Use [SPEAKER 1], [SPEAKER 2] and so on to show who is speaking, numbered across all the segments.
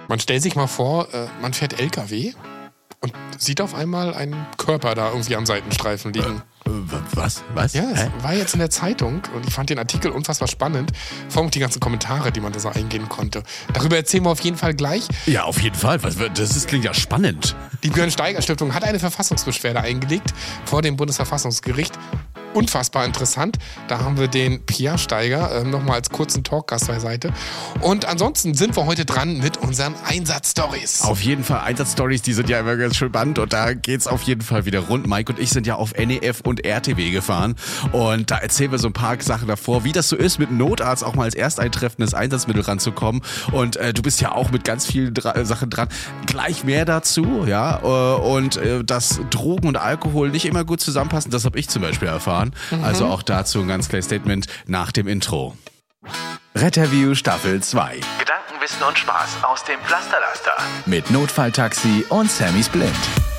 [SPEAKER 1] Man stellt sich mal vor, man fährt LKW und sieht auf einmal einen Körper da irgendwie am Seitenstreifen liegen.
[SPEAKER 2] Was?
[SPEAKER 1] Ja, es war jetzt in der Zeitung und ich fand den Artikel unfassbar spannend. Vor allem die ganzen Kommentare, die man da so eingehen konnte. Darüber erzählen wir auf jeden Fall gleich.
[SPEAKER 2] Ja, auf jeden Fall. Klingt ja spannend.
[SPEAKER 1] Die Björn-Steiger-Stiftung hat eine Verfassungsbeschwerde eingelegt vor dem Bundesverfassungsgericht. Unfassbar interessant. Da haben wir den Pierre Steiger nochmal als kurzen Talkgast beiseite. Und ansonsten sind wir heute dran mit unseren Einsatzstories.
[SPEAKER 2] Auf jeden Fall. Einsatzstories, die sind ja immer ganz schön spannend und da geht's auf jeden Fall wieder rund. Mike und ich sind ja auf NEF und RTW gefahren und da erzählen wir so ein paar Sachen davor, wie das so ist, mit einem Notarzt auch mal als ersteintreffendes Einsatzmittel ranzukommen. Und du bist ja auch mit ganz vielen Sachen dran. Gleich mehr dazu, ja. Und dass Drogen und Alkohol nicht immer gut zusammenpassen, das habe ich zum Beispiel erfahren. Also auch dazu ein ganz kleines Statement nach dem Intro. Retterview Staffel 2.
[SPEAKER 3] Gedanken, Wissen und Spaß aus dem Pflasterlaster.
[SPEAKER 4] Mit Notfalltaxi und Sammys Blind.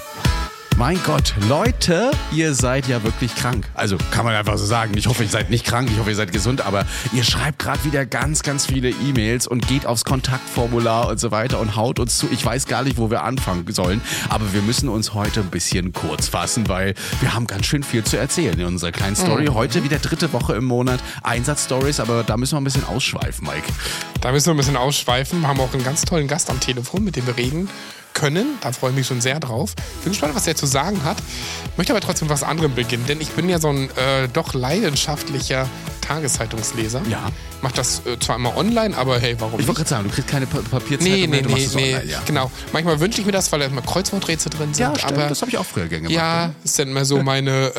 [SPEAKER 2] Mein Gott, Leute, ihr seid ja wirklich krank. Also kann man einfach so sagen. Ich hoffe, ihr seid nicht krank, ich hoffe, ihr seid gesund, aber ihr schreibt gerade wieder ganz, ganz viele E-Mails und geht aufs Kontaktformular und so weiter und haut uns zu. Ich weiß gar nicht, wo wir anfangen sollen, aber wir müssen uns heute ein bisschen kurz fassen, weil wir haben ganz schön viel zu erzählen in unserer kleinen Story. Heute wieder 3. Woche im Monat Einsatzstories, aber da müssen wir ein bisschen ausschweifen, Mike.
[SPEAKER 1] Da müssen wir ein bisschen ausschweifen. Wir haben auch einen ganz tollen Gast am Telefon, mit dem wir reden können. Da freue ich mich schon sehr drauf. Bin gespannt, was er zu sagen hat. Möchte aber trotzdem was anderem beginnen, denn ich bin ja so ein doch leidenschaftlicher Tageszeitungsleser.
[SPEAKER 2] Ja.
[SPEAKER 1] Mach das zwar immer online, aber hey, warum
[SPEAKER 2] Ich wollte gerade sagen, du kriegst keine Papierzeitung mehr, du machst es online, ja.
[SPEAKER 1] Genau. Manchmal wünsche ich mir das, weil da immer Kreuzworträtsel drin sind.
[SPEAKER 2] Ja, stimmt,
[SPEAKER 1] aber
[SPEAKER 2] das habe ich auch früher gerne gemacht.
[SPEAKER 1] ja, das sind immer so meine,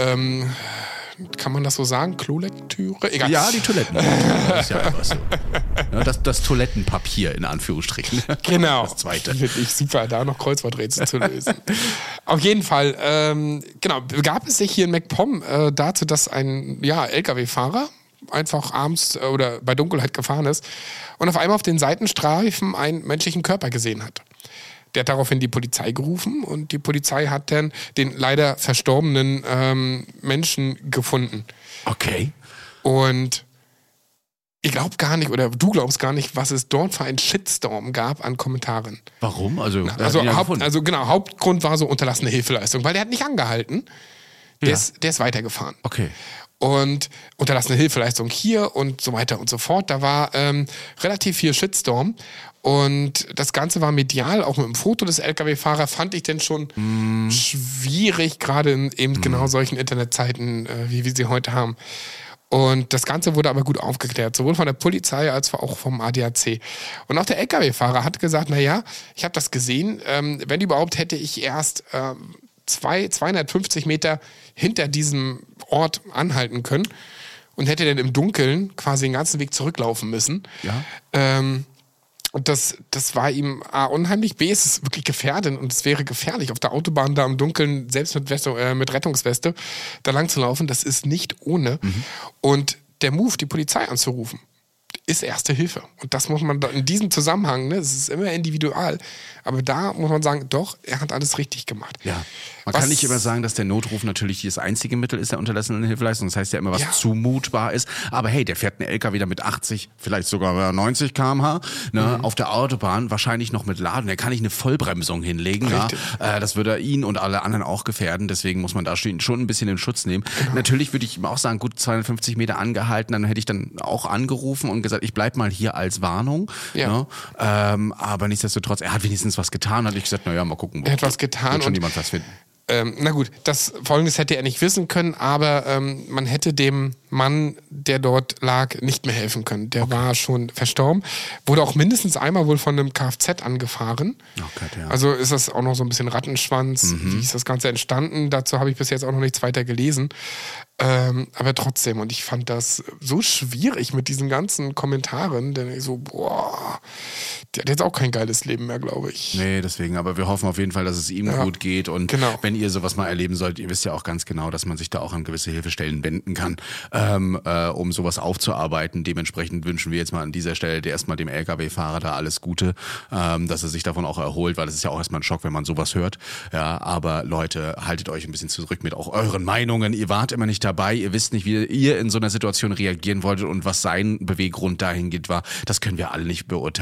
[SPEAKER 1] kann man das so sagen? Klolektüre? Egal.
[SPEAKER 2] Ja, die Toiletten. Das ist ja einfach so. Ja, das Toilettenpapier in Anführungsstrichen.
[SPEAKER 1] Genau.
[SPEAKER 2] Das zweite.
[SPEAKER 1] Finde ich super, da noch Kreuzworträtsel zu lösen. Auf jeden Fall, genau, begab es sich hier in MacPom dazu, dass ein LKW-Fahrer einfach abends oder bei Dunkelheit gefahren ist und auf einmal auf den Seitenstreifen einen menschlichen Körper gesehen hat. Der hat daraufhin die Polizei gerufen und die Polizei hat dann den leider verstorbenen Menschen gefunden.
[SPEAKER 2] Okay.
[SPEAKER 1] Und ich glaube gar nicht, oder du glaubst gar nicht, was es dort für einen Shitstorm gab an Kommentaren.
[SPEAKER 2] Warum?
[SPEAKER 1] Hauptgrund war so unterlassene Hilfeleistung, weil der hat nicht angehalten. Der ist weitergefahren.
[SPEAKER 2] Okay.
[SPEAKER 1] Und unterlassene Hilfeleistung hier und so weiter und so fort. Da war relativ viel Shitstorm. Und das Ganze war medial, auch mit dem Foto des LKW-Fahrers, fand ich denn schon schwierig, gerade in eben genau solchen Internetzeiten, wie wir sie heute haben. Und das Ganze wurde aber gut aufgeklärt, sowohl von der Polizei als auch vom ADAC. Und auch der LKW-Fahrer hat gesagt, naja, ich habe das gesehen, wenn überhaupt hätte ich erst 250 Meter hinter diesem Ort anhalten können und hätte dann im Dunkeln quasi den ganzen Weg zurücklaufen müssen.
[SPEAKER 2] Ja.
[SPEAKER 1] Und das war ihm A, unheimlich, B, ist es wirklich gefährdend und es wäre gefährlich, auf der Autobahn da im Dunkeln, selbst mit Rettungsweste, da lang zu laufen, das ist nicht ohne. Und der Move, die Polizei anzurufen, ist Erste Hilfe. Und das muss man in diesem Zusammenhang, ne, es ist immer individual, aber da muss man sagen, doch, er hat alles richtig gemacht.
[SPEAKER 2] Ja. Man kann nicht immer sagen, dass der Notruf natürlich das einzige Mittel ist der unterlassenen Hilfeleistung. Das heißt ja immer, was zumutbar ist. Aber hey, der fährt einen LKW da mit 80, vielleicht sogar 90 km/h auf der Autobahn, wahrscheinlich noch mit Laden. Der kann nicht eine Vollbremsung hinlegen. Das würde ihn und alle anderen auch gefährden. Deswegen muss man da schon ein bisschen in Schutz nehmen. Genau. Natürlich würde ich ihm auch sagen, gut 250 Meter angehalten, dann hätte ich dann auch angerufen und gesagt, ich bleib mal hier als Warnung. Ja. Ne? Aber nichtsdestotrotz, er hat wenigstens was getan. Hat ich gesagt, naja, mal gucken.
[SPEAKER 1] Er hat was getan.
[SPEAKER 2] Wird schon jemand was finden.
[SPEAKER 1] Na gut, Folgendes hätte er nicht wissen können, aber man hätte dem Mann, der dort lag, nicht mehr helfen können. Der war schon verstorben. Wurde auch mindestens einmal wohl von einem Kfz angefahren. Oh Gott, ja. Also ist das auch noch so ein bisschen Rattenschwanz. Wie ist das Ganze entstanden? Dazu habe ich bis jetzt auch noch nichts weiter gelesen. Aber trotzdem, und ich fand das so schwierig mit diesen ganzen Kommentaren, denn ich so, boah, der hat jetzt auch kein geiles Leben mehr, glaube ich.
[SPEAKER 2] Nee, deswegen, aber wir hoffen auf jeden Fall, dass es ihm gut geht und wenn ihr sowas mal erleben sollt, ihr wisst ja auch ganz genau, dass man sich da auch an gewisse Hilfestellen wenden kann, um sowas aufzuarbeiten. Dementsprechend wünschen wir jetzt mal an dieser Stelle erstmal dem LKW-Fahrer da alles Gute, dass er sich davon auch erholt, weil es ist ja auch erstmal ein Schock, wenn man sowas hört. Ja, aber Leute, haltet euch ein bisschen zurück mit auch euren Meinungen. Ihr wart immer nicht dabei, ihr wisst nicht, wie ihr in so einer Situation reagieren wolltet und was sein Beweggrund dahingehend war. Das können wir alle nicht beurteilen, das kann nur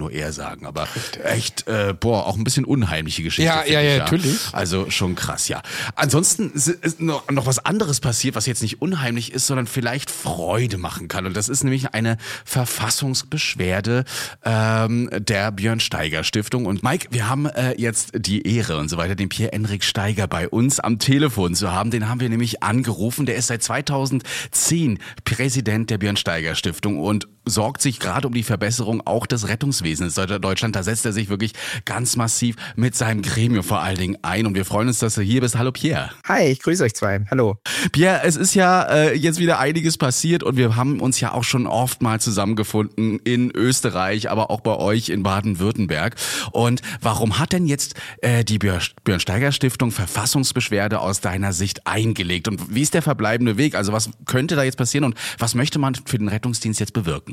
[SPEAKER 2] so eher sagen. Aber echt, auch ein bisschen unheimliche Geschichte.
[SPEAKER 1] Ja, natürlich.
[SPEAKER 2] Also schon krass, ja. Ansonsten ist noch was anderes passiert, was jetzt nicht unheimlich ist, sondern vielleicht Freude machen kann. Und das ist nämlich eine Verfassungsbeschwerde der Björn Steiger Stiftung. Und Mike, wir haben jetzt die Ehre und so weiter, den Pierre-Enrik Steiger bei uns am Telefon zu haben. Den haben wir nämlich angerufen. Der ist seit 2010 Präsident der Björn Steiger Stiftung und sorgt sich gerade um die Verbesserung auch des Rettungswesens in Deutschland. Da setzt er sich wirklich ganz massiv mit seinem Gremium vor allen Dingen ein. Und wir freuen uns, dass du hier bist. Hallo Pierre.
[SPEAKER 5] Hi, ich grüße euch zwei. Hallo.
[SPEAKER 2] Pierre, es ist ja jetzt wieder einiges passiert und wir haben uns ja auch schon oft mal zusammengefunden in Österreich, aber auch bei euch in Baden-Württemberg. Und warum hat denn jetzt die Björn Steiger Stiftung Verfassungsbeschwerde aus deiner Sicht eingelegt? Und wie ist der verbleibende Weg? Also was könnte da jetzt passieren und was möchte man für den Rettungsdienst jetzt bewirken?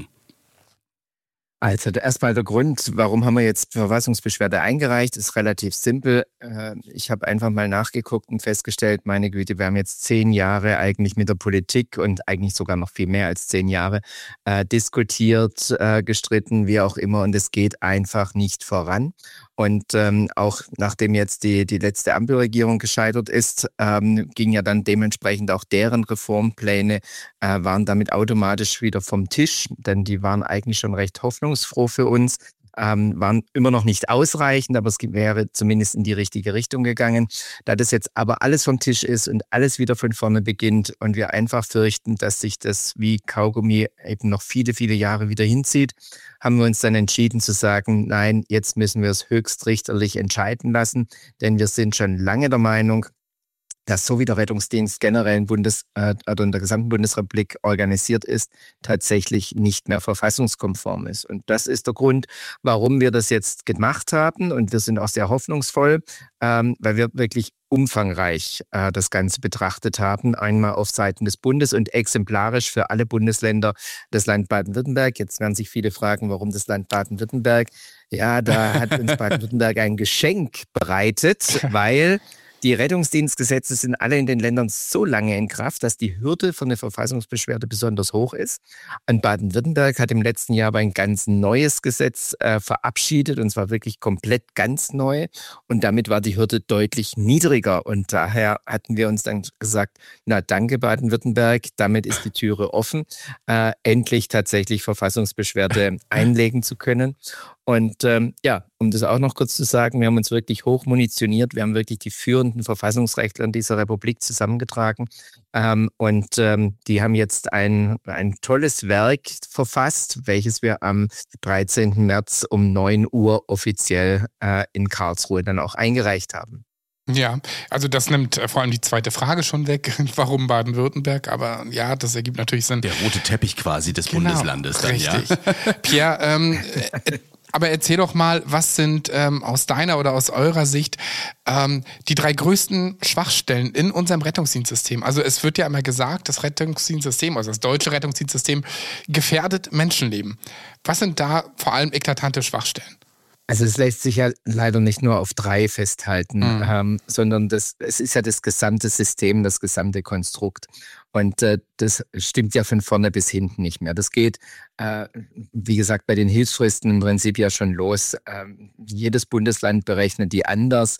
[SPEAKER 5] Also erstmal der Grund, warum haben wir jetzt Verfassungsbeschwerde eingereicht, ist relativ simpel. Ich habe einfach mal nachgeguckt und festgestellt, meine Güte, wir haben jetzt 10 Jahre eigentlich mit der Politik und eigentlich sogar noch viel mehr als 10 Jahre diskutiert, gestritten, wie auch immer, und es geht einfach nicht voran. Und auch nachdem jetzt die letzte Ampelregierung gescheitert ist, ging ja dann dementsprechend auch deren Reformpläne, waren damit automatisch wieder vom Tisch, denn die waren eigentlich schon recht hoffnungsfroh für uns. Waren immer noch nicht ausreichend, aber es wäre zumindest in die richtige Richtung gegangen. Da das jetzt aber alles vom Tisch ist und alles wieder von vorne beginnt und wir einfach fürchten, dass sich das wie Kaugummi eben noch viele, viele Jahre wieder hinzieht, haben wir uns dann entschieden zu sagen, nein, jetzt müssen wir es höchstrichterlich entscheiden lassen, denn wir sind schon lange der Meinung, dass so wie der Rettungsdienst generell in der gesamten Bundesrepublik organisiert ist, tatsächlich nicht mehr verfassungskonform ist. Und das ist der Grund, warum wir das jetzt gemacht haben. Und wir sind auch sehr hoffnungsvoll, weil wir wirklich umfangreich das Ganze betrachtet haben. Einmal auf Seiten des Bundes und exemplarisch für alle Bundesländer das Land Baden-Württemberg. Jetzt werden sich viele fragen, warum das Land Baden-Württemberg? Ja, da hat uns Baden-Württemberg ein Geschenk bereitet, weil die Rettungsdienstgesetze sind alle in den Ländern so lange in Kraft, dass die Hürde für eine Verfassungsbeschwerde besonders hoch ist. Und Baden-Württemberg hat im letzten Jahr aber ein ganz neues Gesetz verabschiedet, und zwar wirklich komplett ganz neu. Und damit war die Hürde deutlich niedriger. Und daher hatten wir uns dann gesagt, na danke Baden-Württemberg, damit ist die Türe offen, endlich tatsächlich Verfassungsbeschwerde einlegen zu können. Und um das auch noch kurz zu sagen, wir haben uns wirklich hoch munitioniert. Wir haben wirklich die führenden Verfassungsrechtler in dieser Republik zusammengetragen. Die haben jetzt ein tolles Werk verfasst, welches wir am 13. März um 9 Uhr offiziell in Karlsruhe dann auch eingereicht haben.
[SPEAKER 1] Ja, also das nimmt vor allem die zweite Frage schon weg, warum Baden-Württemberg, aber ja, das ergibt natürlich Sinn.
[SPEAKER 2] Der rote Teppich quasi des Bundeslandes dann,
[SPEAKER 1] richtig.
[SPEAKER 2] Ja.
[SPEAKER 1] Pierre, aber erzähl doch mal, was sind aus deiner oder aus eurer Sicht die 3 größten Schwachstellen in unserem Rettungsdienstsystem? Also es wird ja immer gesagt, das Rettungsdienstsystem, also das deutsche Rettungsdienstsystem, gefährdet Menschenleben. Was sind da vor allem eklatante Schwachstellen?
[SPEAKER 5] Also es lässt sich ja leider nicht nur auf 3 festhalten, sondern es ist ja das gesamte System, das gesamte Konstrukt. Und das stimmt ja von vorne bis hinten nicht mehr. Das geht, wie gesagt, bei den Hilfsfristen im Prinzip ja schon los. Jedes Bundesland berechnet die anders.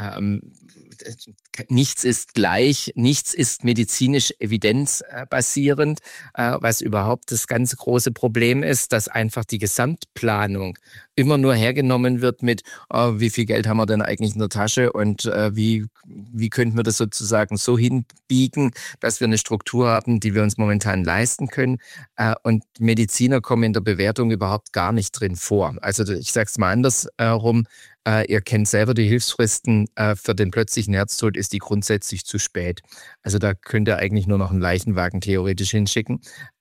[SPEAKER 5] Nichts ist gleich, nichts ist medizinisch evidenzbasierend, was überhaupt das ganz große Problem ist, dass einfach die Gesamtplanung immer nur hergenommen wird mit, wie viel Geld haben wir denn eigentlich in der Tasche und wie könnten wir das sozusagen so hinbiegen, dass wir eine Struktur haben, die wir uns momentan leisten können. Und Mediziner kommen in der Bewertung überhaupt gar nicht drin vor. Also ich sage es mal andersrum. Ihr kennt selber die Hilfsfristen. Für den plötzlichen Herztod ist die grundsätzlich zu spät. Also da könnt ihr eigentlich nur noch einen Leichenwagen theoretisch hinschicken.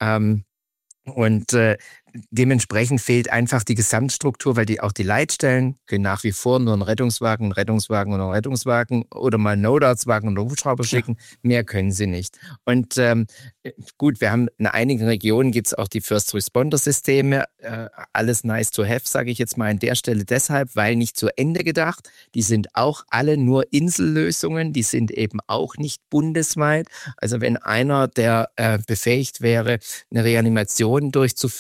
[SPEAKER 5] Dementsprechend fehlt einfach die Gesamtstruktur, weil auch die Leitstellen können nach wie vor nur einen Rettungswagen oder mal einen Notarztwagen und einen Hubschrauber schicken. Mehr können sie nicht. Und gut, wir haben in einigen Regionen gibt es auch die First-Responder-Systeme. Alles nice to have, sage ich jetzt mal an der Stelle deshalb, weil nicht zu Ende gedacht. Die sind auch alle nur Insellösungen. Die sind eben auch nicht bundesweit. Also wenn einer, der befähigt wäre, eine Reanimation durchzuführen,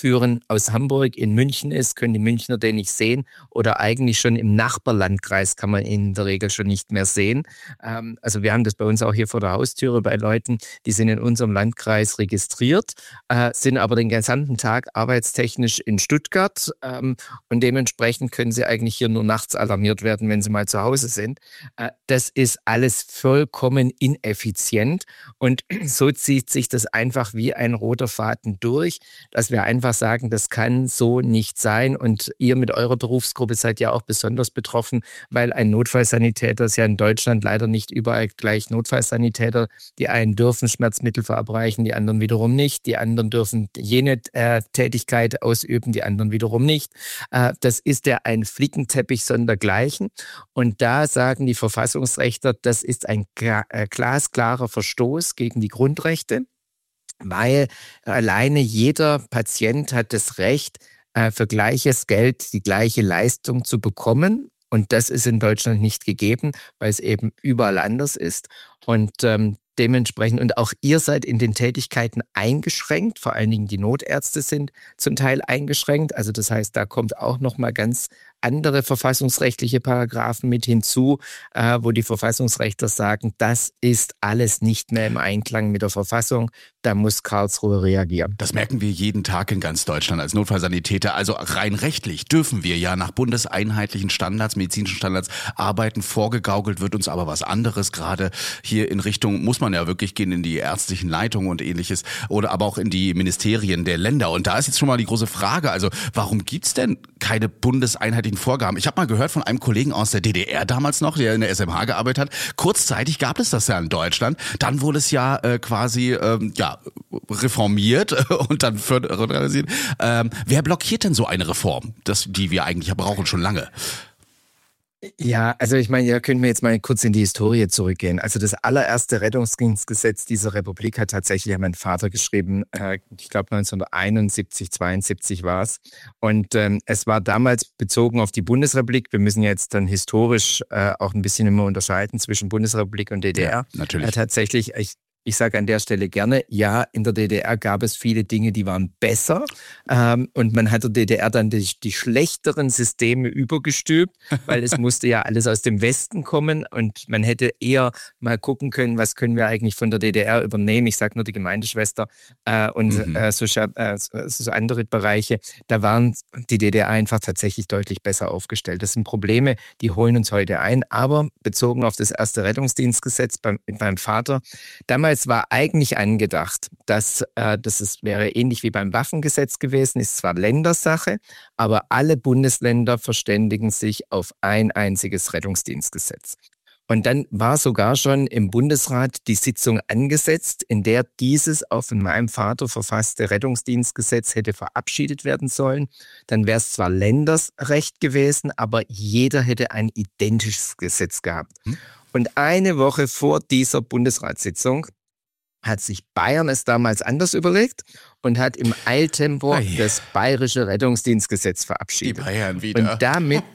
[SPEAKER 5] aus Hamburg in München ist, können die Münchner den nicht sehen oder eigentlich schon im Nachbarlandkreis kann man ihn in der Regel schon nicht mehr sehen. Also wir haben das bei uns auch hier vor der Haustüre bei Leuten, die sind in unserem Landkreis registriert, sind aber den gesamten Tag arbeitstechnisch in Stuttgart und dementsprechend können sie eigentlich hier nur nachts alarmiert werden, wenn sie mal zu Hause sind. Das ist alles vollkommen ineffizient und so zieht sich das einfach wie ein roter Faden durch, dass wir einfach sagen, das kann so nicht sein und ihr mit eurer Berufsgruppe seid ja auch besonders betroffen, weil ein Notfallsanitäter ist ja in Deutschland leider nicht überall gleich Notfallsanitäter. Die einen dürfen Schmerzmittel verabreichen, die anderen wiederum nicht. Die anderen dürfen jene Tätigkeit ausüben, die anderen wiederum nicht. Das ist ja ein Flickenteppich sondergleichen. Und da sagen die Verfassungsrechtler, das ist ein glasklarer Verstoß gegen die Grundrechte, weil alleine jeder Patient hat das Recht, für gleiches Geld die gleiche Leistung zu bekommen. Und das ist in Deutschland nicht gegeben, weil es eben überall anders ist. Und dementsprechend, und auch ihr seid in den Tätigkeiten eingeschränkt, vor allen Dingen die Notärzte sind zum Teil eingeschränkt. Also das heißt, da kommt auch nochmal ganz andere verfassungsrechtliche Paragraphen mit hinzu, wo die Verfassungsrechtler sagen, das ist alles nicht mehr im Einklang mit der Verfassung, da muss Karlsruhe reagieren.
[SPEAKER 2] Das merken wir jeden Tag in ganz Deutschland als Notfallsanitäter. Also rein rechtlich dürfen wir ja nach bundeseinheitlichen Standards, medizinischen Standards arbeiten. Vorgegaukelt wird uns aber was anderes, gerade hier in Richtung, muss man ja wirklich gehen in die ärztlichen Leitungen und ähnliches oder aber auch in die Ministerien der Länder. Und da ist jetzt schon mal die große Frage, also warum gibt's denn keine bundeseinheitlichen Vorgaben? Ich habe mal gehört von einem Kollegen aus der DDR damals noch, der in der SMH gearbeitet hat. Kurzzeitig gab es das ja in Deutschland. Dann wurde es ja quasi reformiert und dann föderalisiert. Wer blockiert denn so eine Reform, die wir eigentlich brauchen schon lange?
[SPEAKER 5] Ja, also ich meine, ja, können wir jetzt mal kurz in die Historie zurückgehen. Also das allererste Rettungsdienstgesetz dieser Republik hat tatsächlich mein Vater geschrieben. Ich glaube 1971, 72 war es. Und es war damals bezogen auf die Bundesrepublik. Wir müssen jetzt dann historisch auch ein bisschen immer unterscheiden zwischen Bundesrepublik und DDR.
[SPEAKER 2] Ja, natürlich.
[SPEAKER 5] Tatsächlich, ich sage an der Stelle gerne, ja, in der DDR gab es viele Dinge, die waren besser und man hat der DDR dann die schlechteren Systeme übergestülpt, weil es musste ja alles aus dem Westen kommen und man hätte eher mal gucken können, was können wir eigentlich von der DDR übernehmen. Ich sage nur die Gemeindeschwester und so andere Bereiche. Da waren die DDR einfach tatsächlich deutlich besser aufgestellt. Das sind Probleme, die holen uns heute ein, aber bezogen auf das erste Rettungsdienstgesetz beim Vater, damals war eigentlich angedacht, dass wäre ähnlich wie beim Waffengesetz gewesen, ist zwar Ländersache, aber alle Bundesländer verständigen sich auf ein einziges Rettungsdienstgesetz. Und dann war sogar schon im Bundesrat die Sitzung angesetzt, in der dieses auf von meinem Vater verfasste Rettungsdienstgesetz hätte verabschiedet werden sollen. Dann wäre es zwar Länderrecht gewesen, aber jeder hätte ein identisches Gesetz gehabt. Und eine Woche vor dieser Bundesratssitzung hat sich Bayern es damals anders überlegt und hat im Eiltempo das bayerische Rettungsdienstgesetz verabschiedet.
[SPEAKER 2] Die Bayern wieder.
[SPEAKER 5] Und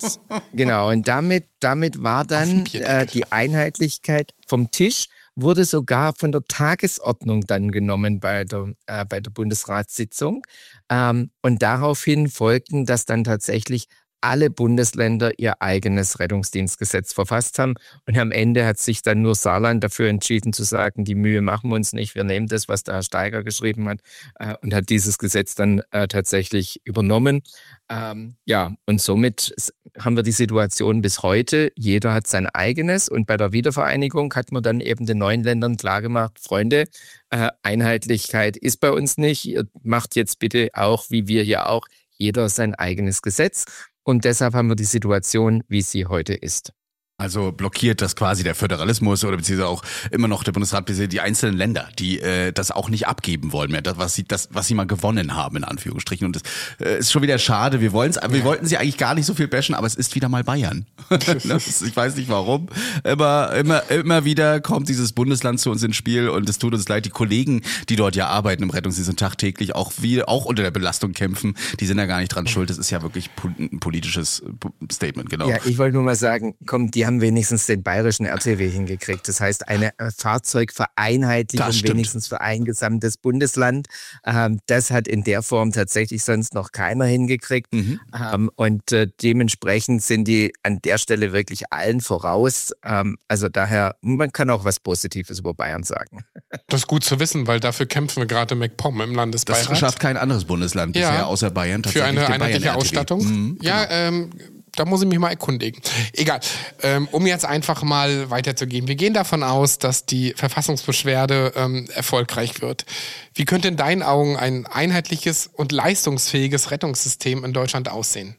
[SPEAKER 5] damit war dann die Einheitlichkeit vom Tisch, wurde sogar von der Tagesordnung dann genommen bei der Bundesratssitzung. Und daraufhin folgten, dass dann tatsächlich alle Bundesländer ihr eigenes Rettungsdienstgesetz verfasst haben. Und am Ende hat sich dann nur Saarland dafür entschieden zu sagen, die Mühe machen wir uns nicht, wir nehmen das, was der Herr Steiger geschrieben hat und hat dieses Gesetz dann tatsächlich übernommen. Und somit haben wir die Situation bis heute, jeder hat sein eigenes und bei der Wiedervereinigung hat man dann eben den neuen Ländern klargemacht, Freunde, Einheitlichkeit ist bei uns nicht, ihr macht jetzt bitte auch, wie wir hier auch, jeder sein eigenes Gesetz. Und deshalb haben wir die Situation, wie sie heute ist.
[SPEAKER 2] Also blockiert das quasi der Föderalismus oder beziehungsweise auch immer noch der Bundesrat, die einzelnen Länder, die das auch nicht abgeben wollen mehr, was sie mal gewonnen haben, in Anführungsstrichen. Und das ist schon wieder schade. Wir wollten sie eigentlich gar nicht so viel bashen, aber es ist wieder mal Bayern. Ich weiß nicht warum. Immer wieder kommt dieses Bundesland zu uns ins Spiel und es tut uns leid, die Kollegen, die dort ja arbeiten im Rettungsdienst und tagtäglich auch unter der Belastung kämpfen, die sind da gar nicht dran schuld. Das ist ja wirklich ein politisches Statement, genau.
[SPEAKER 5] Ja, ich wollte nur mal sagen, komm, die haben wenigstens den bayerischen RTW hingekriegt. Das heißt, eine Fahrzeugvereinheitlichung wenigstens für ein gesamtes Bundesland. Das hat in der Form tatsächlich sonst noch keiner hingekriegt. Und dementsprechend sind die an der Stelle wirklich allen voraus. Also daher, man kann auch was Positives über Bayern sagen.
[SPEAKER 1] Das ist gut zu wissen, weil dafür kämpfen wir gerade MacPom im Landesbeirat.
[SPEAKER 2] Das schafft kein anderes Bundesland bisher außer Bayern tatsächlich.
[SPEAKER 1] Für eine einheitliche Ausstattung.
[SPEAKER 2] Genau.
[SPEAKER 1] Da muss ich mich mal erkundigen. Egal, um jetzt einfach mal weiterzugehen. Wir gehen davon aus, dass die Verfassungsbeschwerde erfolgreich wird. Wie könnte in deinen Augen ein einheitliches und leistungsfähiges Rettungssystem in Deutschland aussehen?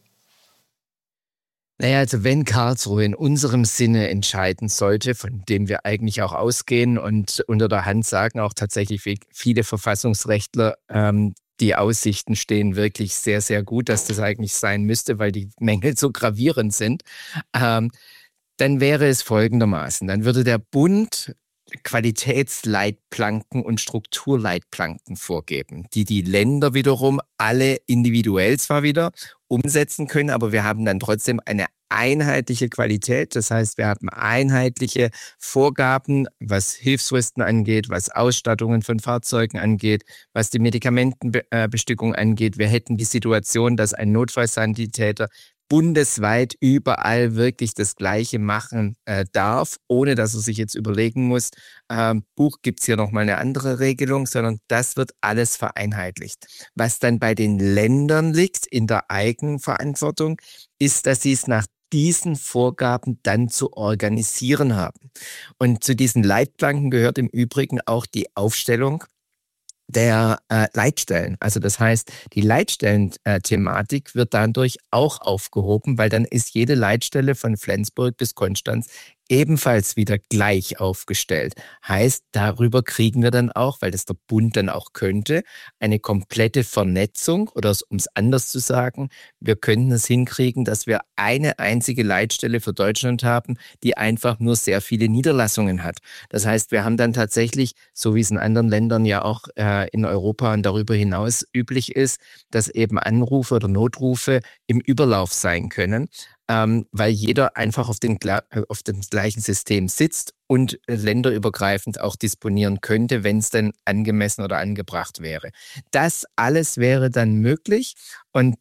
[SPEAKER 5] Naja, also wenn Karlsruhe in unserem Sinne entscheiden sollte, von dem wir eigentlich auch ausgehen und unter der Hand sagen auch tatsächlich viele Verfassungsrechtler, die Aussichten stehen wirklich sehr, sehr gut, dass das eigentlich sein müsste, weil die Mängel so gravierend sind, dann wäre es folgendermaßen. Dann würde der Bund Qualitätsleitplanken und Strukturleitplanken vorgeben, die Länder wiederum alle individuell zwar wieder umsetzen können, aber wir haben dann trotzdem eine einheitliche Qualität. Das heißt, wir haben einheitliche Vorgaben, was Hilfsfristen angeht, was Ausstattungen von Fahrzeugen angeht, was die Medikamentenbestückung angeht. Wir hätten die Situation, dass ein Notfallsanitäter bundesweit überall wirklich das Gleiche machen darf, ohne dass er sich jetzt überlegen muss, Buch gibt's hier nochmal eine andere Regelung, sondern das wird alles vereinheitlicht. Was dann bei den Ländern liegt in der Eigenverantwortung, ist, dass sie es nach diesen Vorgaben dann zu organisieren haben. Und zu diesen Leitplanken gehört im Übrigen auch die Aufstellung der Leitstellen. Also das heißt, die Leitstellen-Thematik wird dadurch auch aufgehoben, weil dann ist jede Leitstelle von Flensburg bis Konstanz ebenfalls wieder gleich aufgestellt. Heißt, darüber kriegen wir dann auch, weil das der Bund dann auch könnte, eine komplette Vernetzung oder um es anders zu sagen, wir könnten es hinkriegen, dass wir eine einzige Leitstelle für Deutschland haben, die einfach nur sehr viele Niederlassungen hat. Das heißt, wir haben dann tatsächlich, so wie es in anderen Ländern ja auch in Europa und darüber hinaus üblich ist, dass eben Anrufe oder Notrufe im Überlauf sein können, weil jeder einfach auf dem gleichen System sitzt und länderübergreifend auch disponieren könnte, wenn es denn angemessen oder angebracht wäre. Das alles wäre dann möglich und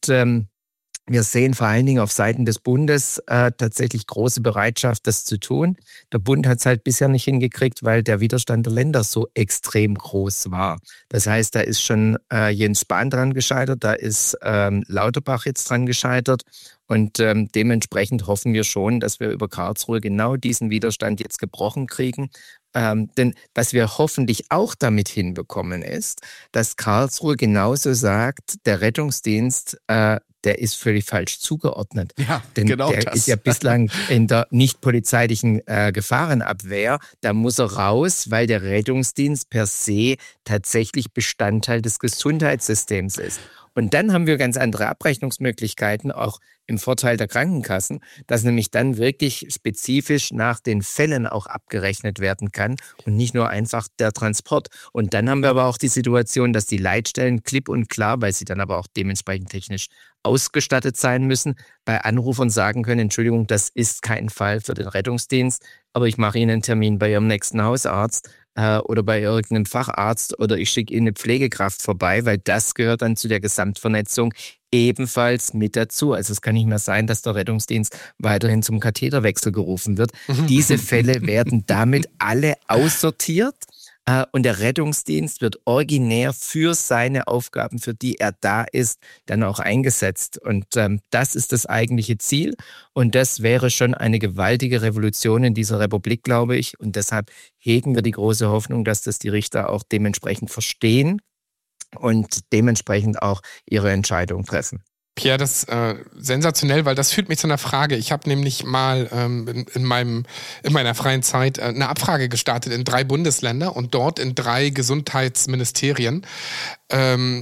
[SPEAKER 5] wir sehen vor allen Dingen auf Seiten des Bundes tatsächlich große Bereitschaft, das zu tun. Der Bund hat es halt bisher nicht hingekriegt, weil der Widerstand der Länder so extrem groß war. Das heißt, da ist schon Jens Spahn dran gescheitert, da ist Lauterbach jetzt dran gescheitert. Und dementsprechend hoffen wir schon, dass wir über Karlsruhe genau diesen Widerstand jetzt gebrochen kriegen. Denn was wir hoffentlich auch damit hinbekommen ist, dass Karlsruhe genauso sagt, der Rettungsdienst, der ist völlig falsch zugeordnet.
[SPEAKER 2] Ja,
[SPEAKER 5] denn
[SPEAKER 2] genau
[SPEAKER 5] der
[SPEAKER 2] das.
[SPEAKER 5] ist ja bislang in der nicht polizeilichen Gefahrenabwehr. Da muss er raus, weil der Rettungsdienst per se tatsächlich Bestandteil des Gesundheitssystems ist. Und dann haben wir ganz andere Abrechnungsmöglichkeiten, auch im Vorteil der Krankenkassen, dass nämlich dann wirklich spezifisch nach den Fällen auch abgerechnet werden kann und nicht nur einfach der Transport. Und dann haben wir aber auch die Situation, dass die Leitstellen klipp und klar, weil sie dann aber auch dementsprechend technisch ausgestattet sein müssen, bei Anrufern sagen können, Entschuldigung, das ist kein Fall für den Rettungsdienst, aber ich mache Ihnen einen Termin bei Ihrem nächsten Hausarzt oder bei irgendeinem Facharzt oder ich schicke Ihnen eine Pflegekraft vorbei, weil das gehört dann zu der Gesamtvernetzung ebenfalls mit dazu. Also es kann nicht mehr sein, dass der Rettungsdienst weiterhin zum Katheterwechsel gerufen wird. Diese Fälle werden damit alle aussortiert und der Rettungsdienst wird originär für seine Aufgaben, für die er da ist, dann auch eingesetzt. Und das ist das eigentliche Ziel. Und das wäre schon eine gewaltige Revolution in dieser Republik, glaube ich. Und deshalb hegen wir die große Hoffnung, dass das die Richter auch dementsprechend verstehen und dementsprechend auch ihre Entscheidung treffen.
[SPEAKER 1] Pierre, das ist sensationell, weil das führt mich zu einer Frage. Ich habe nämlich mal in meiner freien Zeit eine Abfrage gestartet in 3 Bundesländer und dort in 3 Gesundheitsministerien.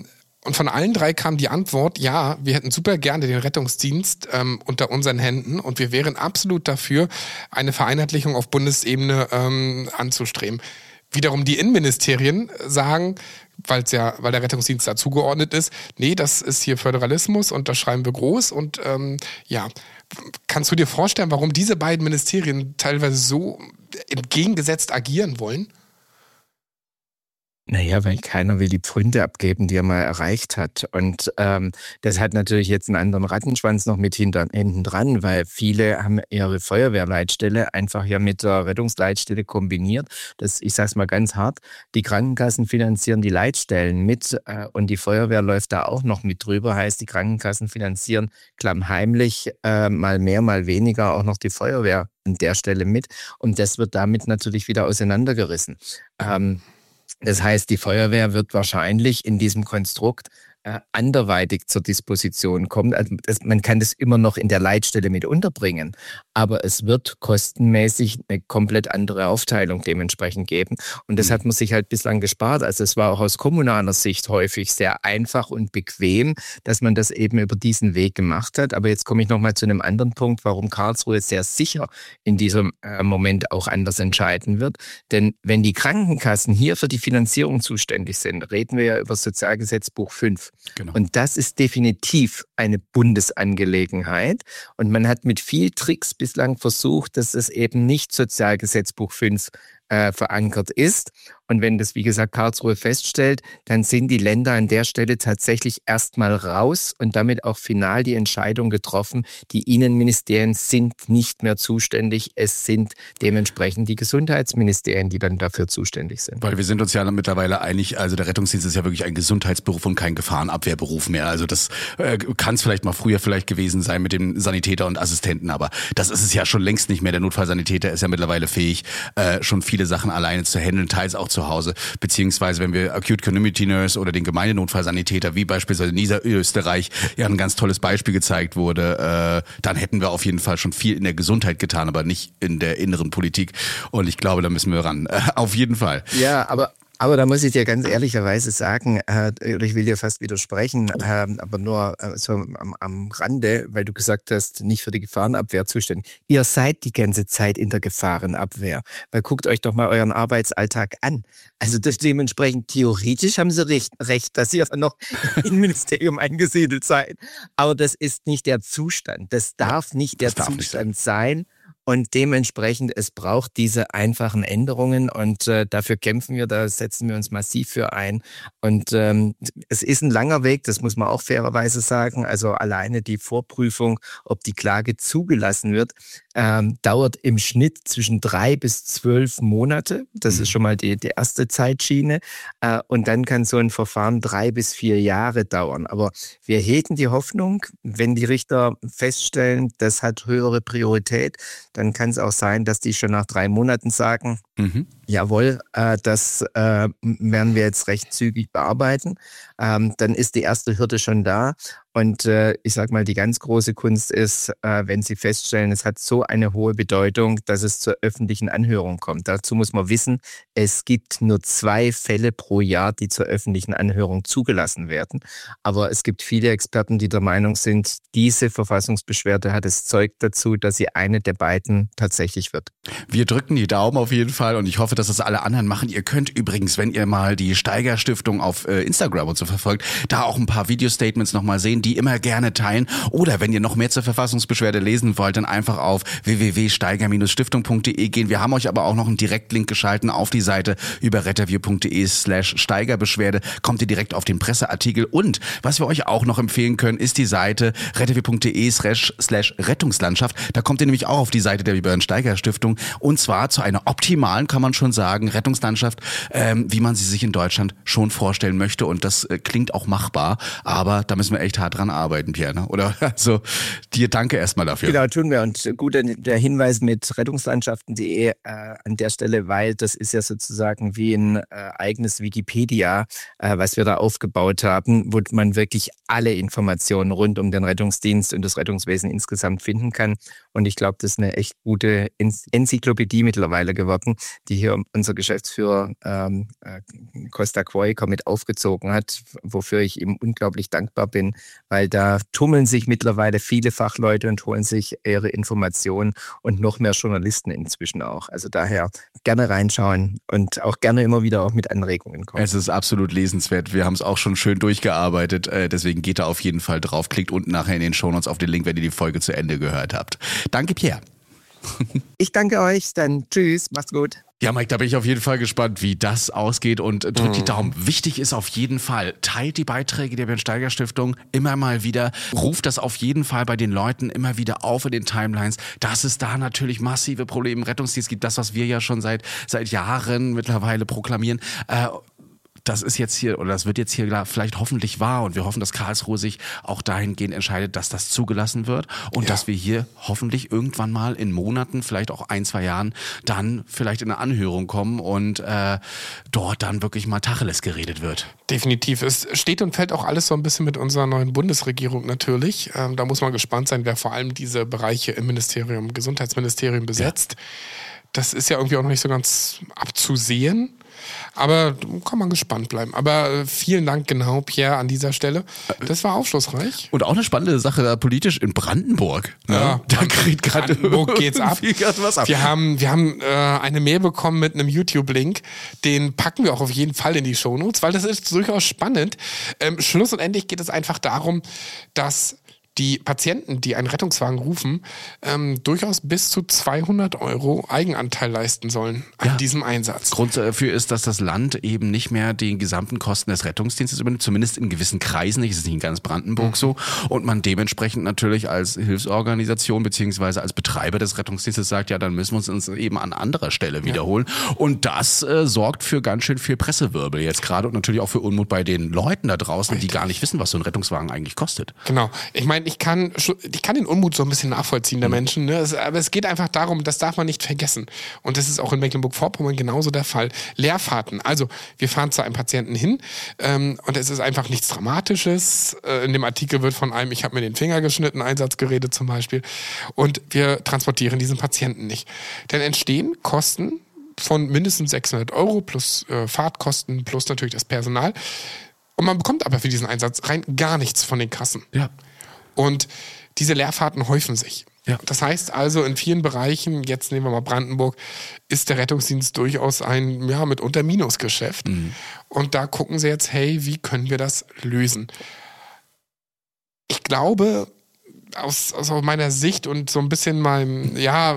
[SPEAKER 1] Und von allen 3 kam die Antwort, ja, wir hätten super gerne den Rettungsdienst unter unseren Händen und wir wären absolut dafür, eine Vereinheitlichung auf Bundesebene anzustreben. Wiederum die Innenministerien sagen, weil der Rettungsdienst da zugeordnet ist, nee, das ist hier Föderalismus und das schreiben wir groß. Und kannst du dir vorstellen, warum diese beiden Ministerien teilweise so entgegengesetzt agieren wollen?
[SPEAKER 5] Naja, weil keiner will die Pfründe abgeben, die er mal erreicht hat. Und das hat natürlich jetzt einen anderen Rattenschwanz noch mit hinten dran, weil viele haben ihre Feuerwehrleitstelle einfach ja mit der Rettungsleitstelle kombiniert. Ich sage es mal ganz hart, die Krankenkassen finanzieren die Leitstellen mit und die Feuerwehr läuft da auch noch mit drüber. Heißt, die Krankenkassen finanzieren klammheimlich mal mehr, mal weniger auch noch die Feuerwehr an der Stelle mit. Und das wird damit natürlich wieder auseinandergerissen. Das heißt, die Feuerwehr wird wahrscheinlich in diesem Konstrukt anderweitig zur Disposition kommen. Also man kann das immer noch in der Leitstelle mit unterbringen, aber es wird kostenmäßig eine komplett andere Aufteilung dementsprechend geben. Und das hat man sich halt bislang gespart. Also es war auch aus kommunaler Sicht häufig sehr einfach und bequem, dass man das eben über diesen Weg gemacht hat. Aber jetzt komme ich nochmal zu einem anderen Punkt, warum Karlsruhe sehr sicher in diesem Moment auch anders entscheiden wird. Denn wenn die Krankenkassen hier für die Finanzierung zuständig sind, reden wir ja über Sozialgesetzbuch 5.
[SPEAKER 2] Genau.
[SPEAKER 5] Und das ist definitiv eine Bundesangelegenheit. Und man hat mit viel Tricks bislang versucht, dass es eben nicht Sozialgesetzbuch 5 verankert ist. Und wenn das, wie gesagt, Karlsruhe feststellt, dann sind die Länder an der Stelle tatsächlich erstmal raus und damit auch final die Entscheidung getroffen, die Innenministerien sind nicht mehr zuständig. Es sind dementsprechend die Gesundheitsministerien, die dann dafür zuständig sind.
[SPEAKER 2] Weil wir sind uns ja mittlerweile einig, also der Rettungsdienst ist ja wirklich ein Gesundheitsberuf und kein Gefahrenabwehrberuf mehr. Also das kann es vielleicht mal früher gewesen sein mit dem Sanitäter und Assistenten, aber das ist es ja schon längst nicht mehr. Der Notfallsanitäter ist ja mittlerweile fähig, schon viele Sachen alleine zu handeln, teils auch zu Hause, beziehungsweise wenn wir Acute Community Nurse oder den Gemeindenotfallsanitäter, wie beispielsweise in Niederösterreich, ja ein ganz tolles Beispiel gezeigt wurde, dann hätten wir auf jeden Fall schon viel in der Gesundheit getan, aber nicht in der inneren Politik. Und ich glaube, da müssen wir ran. Auf jeden Fall.
[SPEAKER 5] Ja, aber da muss ich dir ganz ehrlicherweise sagen, ich will dir fast widersprechen, aber nur so am Rande, weil du gesagt hast, nicht für die Gefahrenabwehr zuständig. Ihr seid die ganze Zeit in der Gefahrenabwehr, weil guckt euch doch mal euren Arbeitsalltag an. Also das dementsprechend theoretisch haben sie recht, dass ihr noch im Ministerium eingesiedelt seid. Aber das ist nicht der Zustand. Das darf nicht der Zustand sein. Und dementsprechend, es braucht diese einfachen Änderungen und dafür kämpfen wir, da setzen wir uns massiv für ein. Und es ist ein langer Weg, das muss man auch fairerweise sagen. Also alleine die Vorprüfung, ob die Klage zugelassen wird, dauert im Schnitt zwischen 3 bis 12 Monate. Das ist schon mal die erste Zeitschiene. Und dann kann so ein Verfahren 3 bis 4 Jahre dauern. Aber wir hegen die Hoffnung, wenn die Richter feststellen, das hat höhere Priorität, dann kann es auch sein, dass die schon nach 3 Monaten sagen, jawohl, das werden wir jetzt recht zügig bearbeiten. Dann ist die erste Hürde schon da. Und ich sage mal, die ganz große Kunst ist, wenn Sie feststellen, es hat so eine hohe Bedeutung, dass es zur öffentlichen Anhörung kommt. Dazu muss man wissen, es gibt nur 2 Fälle pro Jahr, die zur öffentlichen Anhörung zugelassen werden. Aber es gibt viele Experten, die der Meinung sind, diese Verfassungsbeschwerde hat das Zeug dazu, dass sie eine der beiden tatsächlich wird.
[SPEAKER 2] Wir drücken die Daumen auf jeden Fall und ich hoffe, dass das alle anderen machen. Ihr könnt übrigens, wenn ihr mal die Steiger Stiftung auf Instagram und so verfolgt, da auch ein paar Video-Statements nochmal sehen, die immer gerne teilen. Oder wenn ihr noch mehr zur Verfassungsbeschwerde lesen wollt, dann einfach auf www.steiger-stiftung.de gehen. Wir haben euch aber auch noch einen Direktlink geschalten auf die Seite über retterview.de/Steigerbeschwerde. Kommt ihr direkt auf den Presseartikel. Und was wir euch auch noch empfehlen können, ist die Seite retterview.de/Rettungslandschaft. Da kommt ihr nämlich auch auf die Seite der Björn-Steiger Stiftung. Und zwar zu einer optimalen, kann man schon sagen, Rettungslandschaft, wie man sie sich in Deutschland schon vorstellen möchte. Und das klingt auch machbar. Aber da müssen wir echt hart dran arbeiten, Pierre, ne? Oder? Also dir danke erstmal dafür.
[SPEAKER 5] Genau, tun wir. Und gut, der Hinweis mit rettungslandschaften.de an der Stelle, weil das ist ja sozusagen wie ein eigenes Wikipedia, was wir da aufgebaut haben, wo man wirklich alle Informationen rund um den Rettungsdienst und das Rettungswesen insgesamt finden kann. Und ich glaube, das ist eine echt gute Enzyklopädie mittlerweile geworden. die hier unser Geschäftsführer Costa Quoico mit aufgezogen hat, wofür ich ihm unglaublich dankbar bin, weil da tummeln sich mittlerweile viele Fachleute und holen sich ihre Informationen und noch mehr Journalisten inzwischen auch. Also daher gerne reinschauen und auch gerne immer wieder auch mit Anregungen kommen.
[SPEAKER 2] Es ist absolut lesenswert. Wir haben es auch schon schön durchgearbeitet. Deswegen geht da auf jeden Fall drauf. Klickt unten nachher in den Shownotes auf den Link, wenn ihr die Folge zu Ende gehört habt. Danke, Pierre.
[SPEAKER 5] Ich danke euch. Dann tschüss. Macht's gut.
[SPEAKER 2] Ja, Mike, da bin ich auf jeden Fall gespannt, wie das ausgeht und drückt die Daumen. Wichtig ist auf jeden Fall, teilt die Beiträge der Bernd-Steiger-Stiftung immer mal wieder, ruft das auf jeden Fall bei den Leuten immer wieder auf in den Timelines, dass es da natürlich massive Probleme im Rettungsdienst gibt, das, was wir ja schon seit Jahren mittlerweile proklamieren. Das ist jetzt hier, oder das wird jetzt hier vielleicht hoffentlich wahr und wir hoffen, dass Karlsruhe sich auch dahingehend entscheidet, dass das zugelassen wird und dass wir hier hoffentlich irgendwann mal in Monaten, vielleicht auch 1-2 Jahren, dann vielleicht in eine Anhörung kommen und dort dann wirklich mal Tacheles geredet wird.
[SPEAKER 1] Definitiv. Es steht und fällt auch alles so ein bisschen mit unserer neuen Bundesregierung natürlich. Da muss man gespannt sein, wer vor allem diese Bereiche im Gesundheitsministerium besetzt. Ja. Das ist ja irgendwie auch noch nicht so ganz abzusehen. Aber kann man gespannt bleiben. Aber vielen Dank genau, Pierre, an dieser Stelle. Das war aufschlussreich.
[SPEAKER 2] Und auch eine spannende Sache da politisch in Brandenburg. Ne?
[SPEAKER 1] Ja,
[SPEAKER 2] da kriegt gerade
[SPEAKER 1] geht's ab.
[SPEAKER 2] Was ab.
[SPEAKER 1] Wir haben eine Mail bekommen mit einem YouTube-Link. Den packen wir auch auf jeden Fall in die Shownotes, weil das ist durchaus spannend. Schluss und endlich geht es einfach darum, dass die Patienten, die einen Rettungswagen rufen, durchaus bis zu 200 € Eigenanteil leisten sollen an diesem Einsatz.
[SPEAKER 2] Grund dafür ist, dass das Land eben nicht mehr die gesamten Kosten des Rettungsdienstes übernimmt, zumindest in gewissen Kreisen, nicht, das ist nicht in ganz Brandenburg so, und man dementsprechend natürlich als Hilfsorganisation beziehungsweise als Betreiber des Rettungsdienstes sagt, ja, dann müssen wir uns eben an anderer Stelle wiederholen. Und das sorgt für ganz schön viel Pressewirbel jetzt gerade und natürlich auch für Unmut bei den Leuten da draußen, die gar nicht wissen, was so ein Rettungswagen eigentlich kostet.
[SPEAKER 1] Genau. Ich meine, ich kann den Unmut so ein bisschen nachvollziehen der Menschen, ne? Aber es geht einfach darum, das darf man nicht vergessen. Und das ist auch in Mecklenburg-Vorpommern genauso der Fall. Leerfahrten. Also, wir fahren zu einem Patienten hin und es ist einfach nichts Dramatisches. In dem Artikel wird von einem, ich habe mir den Finger geschnitten, Einsatz geredet zum Beispiel. Und wir transportieren diesen Patienten nicht. Dann entstehen Kosten von mindestens 600 € plus Fahrtkosten plus natürlich das Personal. Und man bekommt aber für diesen Einsatz rein gar nichts von den Kassen.
[SPEAKER 2] Ja.
[SPEAKER 1] Und diese Leerfahrten häufen sich.
[SPEAKER 2] Ja.
[SPEAKER 1] Das heißt also, in vielen Bereichen, jetzt nehmen wir mal Brandenburg, ist der Rettungsdienst durchaus ein mitunter Minusgeschäft. Und da gucken sie jetzt, hey, wie können wir das lösen? Ich glaube, aus meiner Sicht und so ein bisschen mein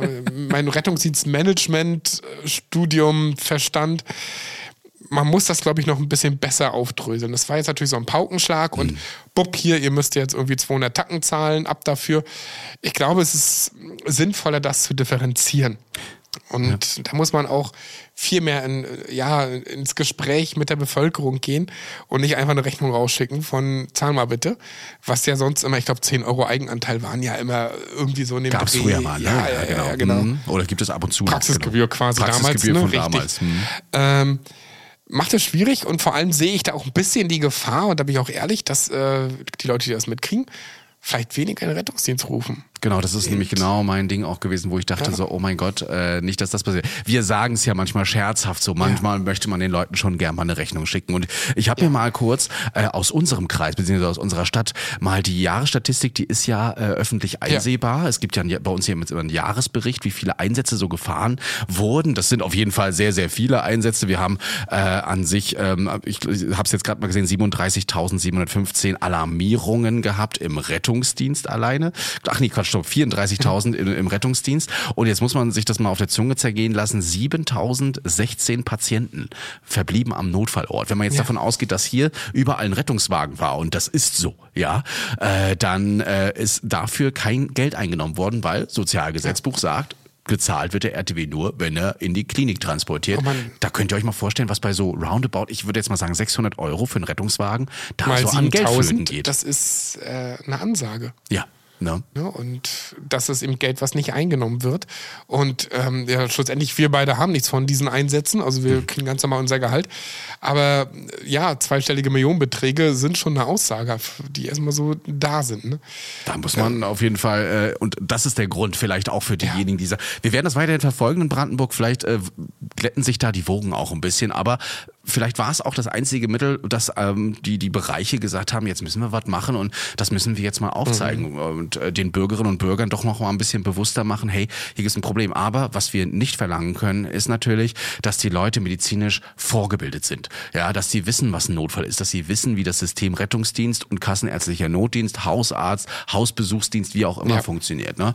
[SPEAKER 1] Rettungsdienstmanagement-Studium, Verstand, man muss das, glaube ich, noch ein bisschen besser aufdröseln. Das war jetzt natürlich so ein Paukenschlag und hier, ihr müsst jetzt irgendwie 200 Tacken zahlen, ab dafür. Ich glaube, es ist sinnvoller, das zu differenzieren. Und da muss man auch viel mehr ins Gespräch mit der Bevölkerung gehen und nicht einfach eine Rechnung rausschicken von zahl mal bitte. Was ja sonst immer, ich glaube 10 € Eigenanteil waren ja immer irgendwie so in dem
[SPEAKER 2] Gab's
[SPEAKER 1] Dreh.
[SPEAKER 2] Früher mal, ne?
[SPEAKER 1] Ja, genau.
[SPEAKER 2] Oder gibt es ab und zu.
[SPEAKER 1] Praxisgebühr quasi
[SPEAKER 2] Praxisgebühr
[SPEAKER 1] damals.
[SPEAKER 2] von
[SPEAKER 1] Richtig.
[SPEAKER 2] damals.
[SPEAKER 1] Macht es schwierig und vor allem sehe ich da auch ein bisschen die Gefahr, und da bin ich auch ehrlich, dass die Leute, die das mitkriegen, vielleicht weniger in den Rettungsdienst rufen.
[SPEAKER 2] Genau, das ist nämlich genau mein Ding auch gewesen, wo ich dachte so, oh mein Gott, nicht, dass das passiert. Wir sagen es ja manchmal scherzhaft so, manchmal möchte man den Leuten schon gern mal eine Rechnung schicken. Und ich habe mir mal kurz aus unserem Kreis, beziehungsweise aus unserer Stadt, mal die Jahresstatistik, die ist ja öffentlich einsehbar. Es gibt ja bei uns hier immer einen Jahresbericht, wie viele Einsätze so gefahren wurden. Das sind auf jeden Fall sehr, sehr viele Einsätze. Wir haben an sich, ich habe es jetzt gerade mal gesehen, 37.715 Alarmierungen gehabt im Rettungsdienst alleine. Ach nee, Quatsch, 34.000 im Rettungsdienst. Und jetzt muss man sich das mal auf der Zunge zergehen lassen. 7.016 Patienten verblieben am Notfallort. Wenn man jetzt davon ausgeht, dass hier überall ein Rettungswagen war, und das ist so, dann ist dafür kein Geld eingenommen worden, weil Sozialgesetzbuch sagt, gezahlt wird der RTW nur, wenn er in die Klinik transportiert. Da könnt ihr euch mal vorstellen, was bei so roundabout, ich würde jetzt mal sagen 600 € für einen Rettungswagen, da
[SPEAKER 1] mal
[SPEAKER 2] so an Geld flöten geht.
[SPEAKER 1] Das ist eine Ansage.
[SPEAKER 2] Ja. Ne?
[SPEAKER 1] Ja, und das ist eben Geld, was nicht eingenommen wird. Und schlussendlich, wir beide haben nichts von diesen Einsätzen. Also wir kriegen ganz normal unser Gehalt. Aber ja, zweistellige Millionenbeträge sind schon eine Aussage, die erstmal so da sind. Ne?
[SPEAKER 2] Da muss man auf jeden Fall, und das ist der Grund vielleicht auch für diejenigen, die sagen, wir werden das weiterhin verfolgen in Brandenburg. Vielleicht glätten sich da die Wogen auch ein bisschen. Aber vielleicht war es auch das einzige Mittel, dass die Bereiche gesagt haben, jetzt müssen wir was machen und das müssen wir jetzt mal aufzeigen und den Bürgerinnen und Bürgern doch noch mal ein bisschen bewusster machen, hey, hier ist ein Problem. Aber was wir nicht verlangen können, ist natürlich, dass die Leute medizinisch vorgebildet sind. Ja, dass sie wissen, was ein Notfall ist, dass sie wissen, wie das System Rettungsdienst und kassenärztlicher Notdienst, Hausarzt, Hausbesuchsdienst, wie auch immer funktioniert. Ne?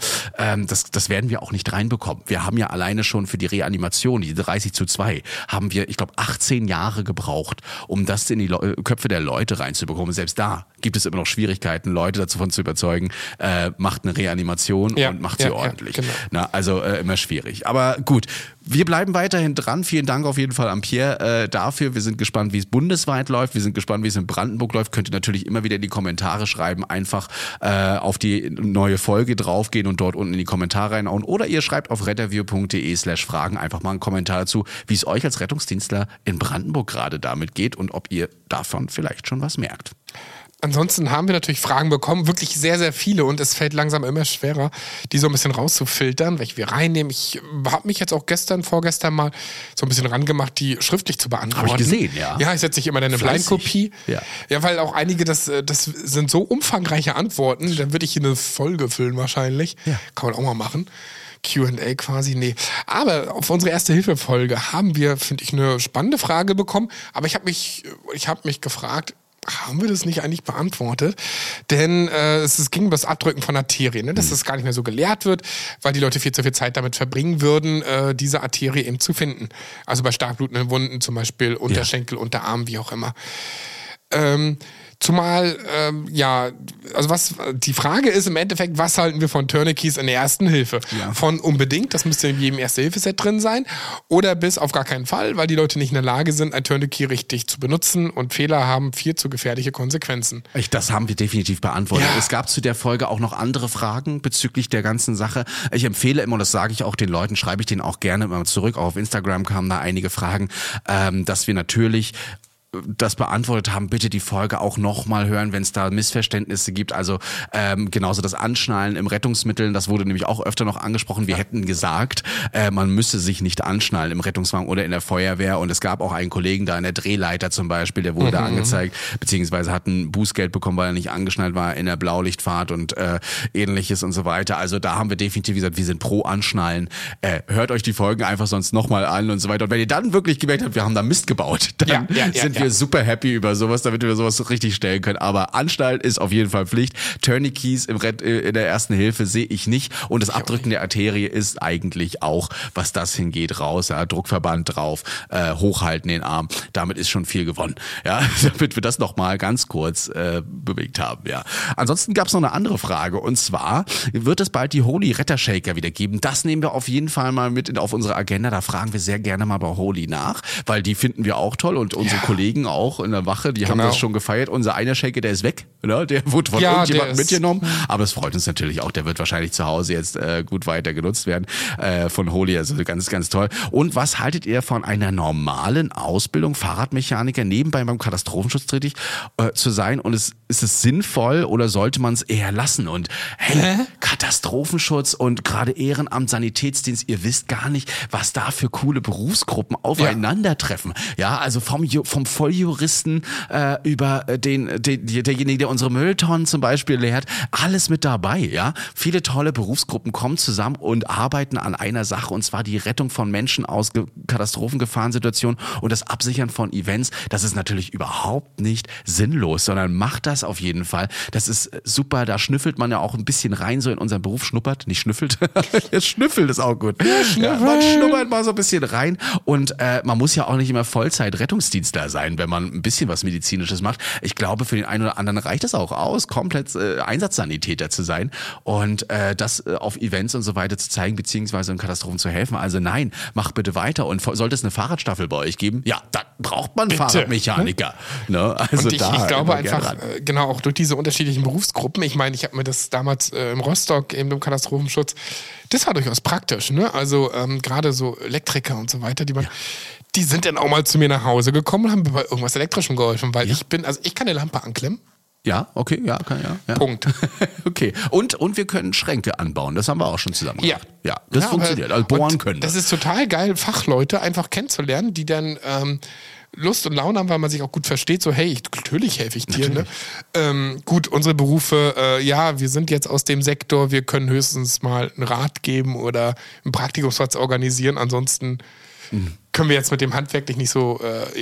[SPEAKER 2] Das werden wir auch nicht reinbekommen. Wir haben ja alleine schon für die Reanimation, die 30:2, haben wir, ich glaube, 18 Jahre gebraucht, um das in die Köpfe der Leute reinzubekommen. Selbst da gibt es immer noch Schwierigkeiten, Leute davon zu überzeugen, macht eine Reanimation und macht sie ordentlich. Genau. Na, also immer schwierig. Aber gut, wir bleiben weiterhin dran. Vielen Dank auf jeden Fall an Pierre dafür. Wir sind gespannt, wie es bundesweit läuft. Wir sind gespannt, wie es in Brandenburg läuft. Könnt ihr natürlich immer wieder in die Kommentare schreiben. Einfach auf die neue Folge draufgehen und dort unten in die Kommentare reinhauen. Oder ihr schreibt auf retterview.de/Fragen einfach mal einen Kommentar dazu, wie es euch als Rettungsdienstler in Brandenburg gerade damit geht und ob ihr davon vielleicht schon was merkt.
[SPEAKER 1] Ansonsten haben wir natürlich Fragen bekommen, wirklich sehr, sehr viele, und es fällt langsam immer schwerer, die so ein bisschen rauszufiltern, welche wir reinnehmen. Ich habe mich jetzt auch vorgestern mal so ein bisschen rangemacht, die schriftlich zu beantworten.
[SPEAKER 2] Habe ich gesehen, ja.
[SPEAKER 1] Ja, ich setze nicht immer eine Bleinkopie. Ja, weil auch einige, das sind so umfangreiche Antworten, dann würde ich hier eine Folge füllen wahrscheinlich. Ja. Kann man auch mal machen. Q&A quasi, nee. Aber auf unsere Erste-Hilfe-Folge haben wir, finde ich, eine spannende Frage bekommen. Aber ich habe mich gefragt, haben wir das nicht eigentlich beantwortet? Denn es ging um das Abdrücken von Arterien, ne? Dass das gar nicht mehr so gelehrt wird, weil die Leute viel zu viel Zeit damit verbringen würden, diese Arterie eben zu finden. Also bei stark blutenden Wunden zum Beispiel, Unterschenkel, Unterarm, wie auch immer. Zumal, also die Frage ist im Endeffekt, was halten wir von Tourniquets in der Ersten Hilfe? Ja. Von unbedingt, das müsste in jedem Erste-Hilfe-Set drin sein, oder bis auf gar keinen Fall, weil die Leute nicht in der Lage sind, ein Tourniquet richtig zu benutzen und Fehler haben viel zu gefährliche Konsequenzen.
[SPEAKER 2] Das haben wir definitiv beantwortet. Ja. Es gab zu der Folge auch noch andere Fragen bezüglich der ganzen Sache. Ich empfehle immer, und das sage ich auch den Leuten, schreibe ich denen auch gerne immer zurück, auch auf Instagram kamen da einige Fragen, dass wir natürlich das beantwortet haben, bitte die Folge auch nochmal hören, wenn es da Missverständnisse gibt. Also genauso das Anschnallen im Rettungsmitteln, das wurde nämlich auch öfter noch angesprochen. Wir hätten gesagt, man müsse sich nicht anschnallen im Rettungswagen oder in der Feuerwehr. Und es gab auch einen Kollegen da in der Drehleiter zum Beispiel, der wurde da angezeigt, beziehungsweise hat ein Bußgeld bekommen, weil er nicht angeschnallt war in der Blaulichtfahrt und ähnliches und so weiter. Also da haben wir definitiv gesagt, wir sind pro Anschnallen. Hört euch die Folgen einfach sonst nochmal an und so weiter. Und wenn ihr dann wirklich gemerkt habt, wir haben da Mist gebaut, dann sind wir super happy über sowas, damit wir sowas richtig stellen können. Aber Anschnallen ist auf jeden Fall Pflicht. Tourniquets in der Ersten Hilfe sehe ich nicht. Und das Abdrücken der Arterie ist eigentlich auch, was das hingeht, raus. Ja, Druckverband drauf, hochhalten den Arm. Damit ist schon viel gewonnen. Ja, damit wir das nochmal ganz kurz bewegt haben. Ja. Ansonsten gab es noch eine andere Frage. Und zwar, wird es bald die Holy Rettershaker wieder geben? Das nehmen wir auf jeden Fall mal mit auf unsere Agenda. Da fragen wir sehr gerne mal bei Holy nach, weil die finden wir auch toll und unsere Kollegen auch in der Wache, die haben das schon gefeiert. Unser einer Shaker, der ist weg, ne? Der wurde von irgendjemandem mitgenommen, aber es freut uns natürlich auch, der wird wahrscheinlich zu Hause jetzt gut weiter genutzt werden von Holy, also ganz, ganz toll. Und was haltet ihr von einer normalen Ausbildung, Fahrradmechaniker, nebenbei beim Katastrophenschutz tätig zu sein? Und ist es sinnvoll oder sollte man es eher lassen? Und hey, Katastrophenschutz und gerade Ehrenamt, Sanitätsdienst, ihr wisst gar nicht, was da für coole Berufsgruppen aufeinandertreffen. Ja, also vom Volljuristen über derjenige, der unsere Mülltonnen zum Beispiel leert, alles mit dabei, ja. Viele tolle Berufsgruppen kommen zusammen und arbeiten an einer Sache, und zwar die Rettung von Menschen aus Katastrophengefahrensituationen und das Absichern von Events. Das ist natürlich überhaupt nicht sinnlos, sondern macht das auf jeden Fall. Das ist super, da schnüffelt man ja auch ein bisschen rein, so in unseren Beruf, schnuppert, nicht schnüffelt. Schnüffelt ist auch gut. Ja, man schnuppert mal so ein bisschen rein und man muss ja auch nicht immer Vollzeit-Rettungsdienstler sein. sein, wenn man ein bisschen was Medizinisches macht. Ich glaube, für den einen oder anderen reicht es auch aus, komplett Einsatzsanitäter zu sein und das auf Events und so weiter zu zeigen, beziehungsweise in Katastrophen zu helfen. Also nein, mach bitte weiter. Und sollte es eine Fahrradstaffel bei euch geben, ja, dann braucht man Fahrradmechaniker. Ne? Also
[SPEAKER 1] und ich glaube einfach, genau, auch durch diese unterschiedlichen Berufsgruppen, ich meine, ich habe mir das damals im Rostock, eben im Katastrophenschutz, das war durchaus praktisch, ne? Also gerade so Elektriker und so weiter, die sind dann auch mal zu mir nach Hause gekommen und haben mir bei irgendwas Elektrischem geholfen, weil ich kann eine Lampe anklemmen.
[SPEAKER 2] Ja, okay, ja, kann ja.
[SPEAKER 1] Punkt.
[SPEAKER 2] Okay. Und wir können Schränke anbauen. Das haben wir auch schon zusammen gemacht. Ja, das funktioniert. Also bohren können wir.
[SPEAKER 1] Das ist total geil, Fachleute einfach kennenzulernen, die dann Lust und Laune haben, weil man sich auch gut versteht. So, hey, natürlich helfe ich dir. Ne? Gut, unsere Berufe, wir sind jetzt aus dem Sektor, wir können höchstens mal einen Rat geben oder einen Praktikumsplatz organisieren. Ansonsten können wir jetzt mit dem handwerklich nicht so.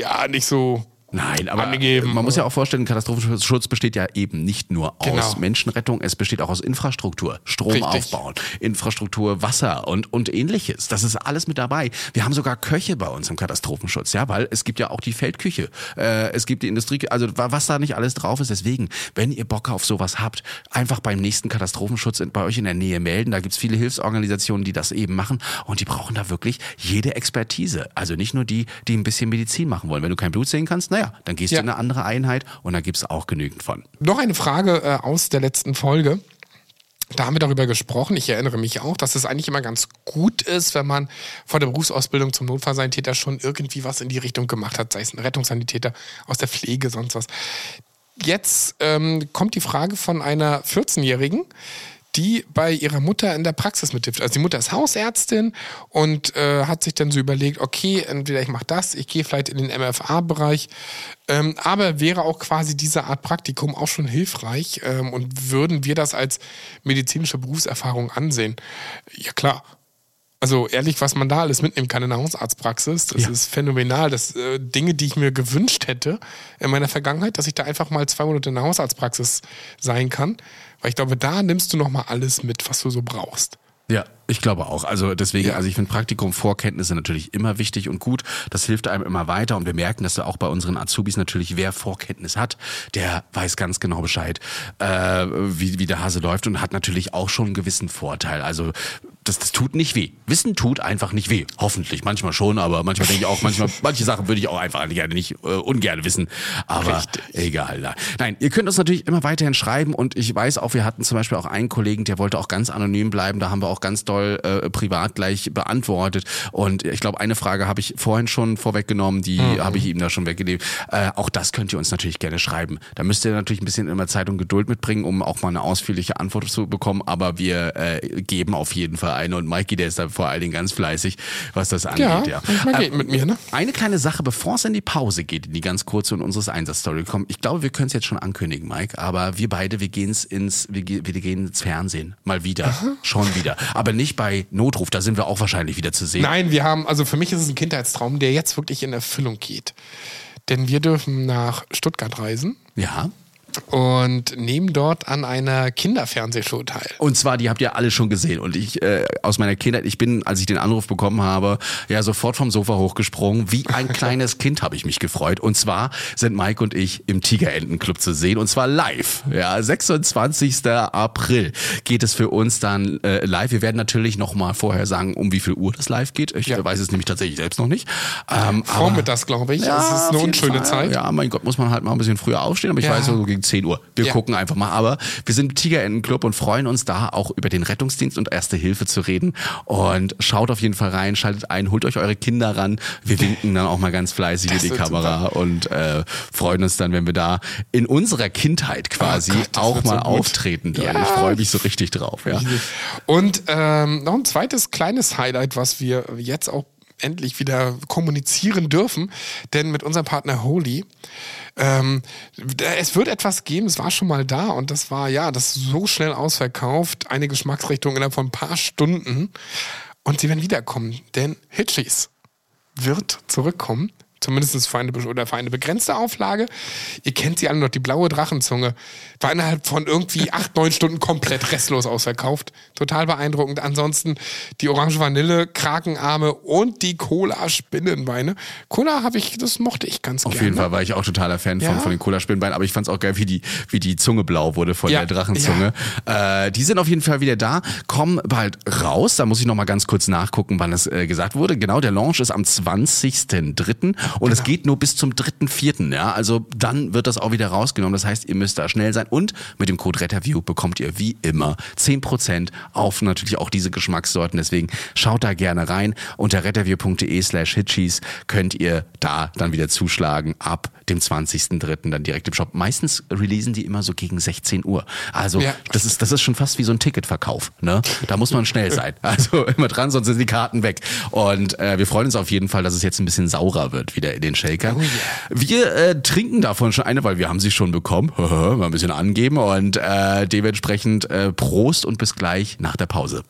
[SPEAKER 2] Nein, aber
[SPEAKER 1] angegeben.
[SPEAKER 2] Man muss ja auch vorstellen, Katastrophenschutz besteht ja eben nicht nur aus Menschenrettung, es besteht auch aus Infrastruktur, Strom aufbauen, Infrastruktur, Wasser und ähnliches. Das ist alles mit dabei. Wir haben sogar Köche bei uns im Katastrophenschutz, ja, weil es gibt ja auch die Feldküche, es gibt die Industrie, also was da nicht alles drauf ist. Deswegen, wenn ihr Bock auf sowas habt, einfach beim nächsten Katastrophenschutz bei euch in der Nähe melden. Da gibt's viele Hilfsorganisationen, die das eben machen und die brauchen da wirklich jede Expertise. Also nicht nur die ein bisschen Medizin machen wollen. Wenn du kein Blut sehen kannst, dann gehst du in eine andere Einheit und da gibt es auch genügend von.
[SPEAKER 1] Noch eine Frage aus der letzten Folge. Da haben wir darüber gesprochen, ich erinnere mich auch, dass es eigentlich immer ganz gut ist, wenn man vor der Berufsausbildung zum Notfallsanitäter schon irgendwie was in die Richtung gemacht hat, sei es ein Rettungssanitäter aus der Pflege, sonst was. Jetzt kommt die Frage von einer 14-Jährigen, die bei ihrer Mutter in der Praxis mithilft. Also die Mutter ist Hausärztin und hat sich dann so überlegt, okay, entweder ich mache das, ich gehe vielleicht in den MFA-Bereich, aber wäre auch quasi diese Art Praktikum auch schon hilfreich und würden wir das als medizinische Berufserfahrung ansehen? Ja, klar. Also ehrlich, was man da alles mitnehmen kann in der Hausarztpraxis, das ist phänomenal. Das Dinge, die ich mir gewünscht hätte in meiner Vergangenheit, dass ich da einfach mal 2 Monate in der Hausarztpraxis sein kann. Weil ich glaube, da nimmst du nochmal alles mit, was du so brauchst.
[SPEAKER 2] Ja, ich glaube auch. Also deswegen, ich finde Praktikum, Vorkenntnisse natürlich immer wichtig und gut. Das hilft einem immer weiter und wir merken, dass auch bei unseren Azubis natürlich, wer Vorkenntnis hat, der weiß ganz genau Bescheid, wie der Hase läuft und hat natürlich auch schon einen gewissen Vorteil. Also das tut nicht weh. Wissen tut einfach nicht weh. Hoffentlich. Manchmal schon, aber manchmal denke ich auch, manche Sachen würde ich auch einfach ungern wissen. Aber egal. Nein, ihr könnt uns natürlich immer weiterhin schreiben und ich weiß auch, wir hatten zum Beispiel auch einen Kollegen, der wollte auch ganz anonym bleiben. Da haben wir auch ganz doll privat gleich beantwortet. Und ich glaube, eine Frage habe ich vorhin schon vorweggenommen, die habe ich ihm da schon weggelegt. Auch das könnt ihr uns natürlich gerne schreiben. Da müsst ihr natürlich ein bisschen immer Zeit und Geduld mitbringen, um auch mal eine ausführliche Antwort zu bekommen. Aber wir geben auf jeden Fall eine. Und Mikey, der ist da vor allen Dingen ganz fleißig, was das angeht. Ja.
[SPEAKER 1] Geht mit mir, ne?
[SPEAKER 2] Eine kleine Sache, bevor es in die Pause geht, in die ganz kurze und unseres Einsatzstory kommt. Ich glaube, wir können es jetzt schon ankündigen, Mike, aber wir beide, wir gehen ins Fernsehen. Mal wieder. Aha. Schon wieder. Aber nicht bei Notruf, da sind wir auch wahrscheinlich wieder zu sehen.
[SPEAKER 1] Nein, also für mich ist es ein Kindheitstraum, der jetzt wirklich in Erfüllung geht. Denn wir dürfen nach Stuttgart reisen.
[SPEAKER 2] Ja.
[SPEAKER 1] Und nehmen dort an einer Kinderfernsehshow teil.
[SPEAKER 2] Und zwar, die habt ihr alle schon gesehen. Und ich aus meiner Kindheit, als ich den Anruf bekommen habe, ja sofort vom Sofa hochgesprungen. Wie ein kleines Kind habe ich mich gefreut. Und zwar sind Mike und ich im Tigerentenclub zu sehen. Und zwar live. Ja, 26. April geht es für uns dann live. Wir werden natürlich noch mal vorher sagen, um wie viel Uhr das live geht. Ich weiß es nämlich tatsächlich selbst noch nicht.
[SPEAKER 1] Vormittags, glaube ich.
[SPEAKER 2] Ja,
[SPEAKER 1] das ist eine unschöne Zeit.
[SPEAKER 2] Ja, mein Gott, muss man halt mal ein bisschen früher aufstehen. Aber ich weiß so gegen 10 Uhr. Wir gucken einfach mal. Aber wir sind im Tigerentenclub und freuen uns da auch über den Rettungsdienst und Erste Hilfe zu reden. Und schaut auf jeden Fall rein, schaltet ein, holt euch eure Kinder ran. Wir winken dann auch mal ganz fleißig in die Kamera und freuen uns dann, wenn wir da in unserer Kindheit quasi auch mal auftreten. Ja. Ich freue mich so richtig drauf. Ja.
[SPEAKER 1] Und noch ein zweites kleines Highlight, was wir jetzt auch endlich wieder kommunizieren dürfen, denn mit unserem Partner Holy, es wird etwas geben, es war schon mal da und das war das ist so schnell ausverkauft, eine Geschmacksrichtung innerhalb von ein paar Stunden und sie werden wiederkommen, denn Hitchies wird zurückkommen, zumindest für eine begrenzte Auflage. Ihr kennt sie alle noch, die blaue Drachenzunge. War innerhalb von irgendwie 8-9 Stunden komplett restlos ausverkauft. Total beeindruckend. Ansonsten die Orange Vanille, Krakenarme und die Cola-Spinnenbeine. Cola das mochte ich ganz gerne.
[SPEAKER 2] Auf jeden Fall war ich auch totaler Fan von den Cola-Spinnenbeinen, aber ich fand es auch geil, wie die Zunge blau wurde von der Drachenzunge. Ja. Die sind auf jeden Fall wieder da, kommen bald raus. Da muss ich nochmal ganz kurz nachgucken, wann es gesagt wurde. Genau, der Launch ist am 20.03. und es geht nur bis zum 3.04. Ja, also dann wird das auch wieder rausgenommen. Das heißt, ihr müsst da schnell sein und mit dem Code RETTERVIEW bekommt ihr wie immer 10% auf natürlich auch diese Geschmackssorten. Deswegen schaut da gerne rein. Unter retterview.de/hitcheese könnt ihr da dann wieder zuschlagen ab dem 20.03. dann direkt im Shop. Meistens releasen die immer so gegen 16 Uhr. Also das ist schon fast wie so ein Ticketverkauf. Ne? Da muss man schnell sein. Also immer dran, sonst sind die Karten weg. Und wir freuen uns auf jeden Fall, dass es jetzt ein bisschen saurer wird wieder in den Shakern. Oh yeah. Wir trinken davon schon eine, weil wir haben sie schon bekommen. Mal ein bisschen angeben und dementsprechend Prost und bis gleich nach der Pause.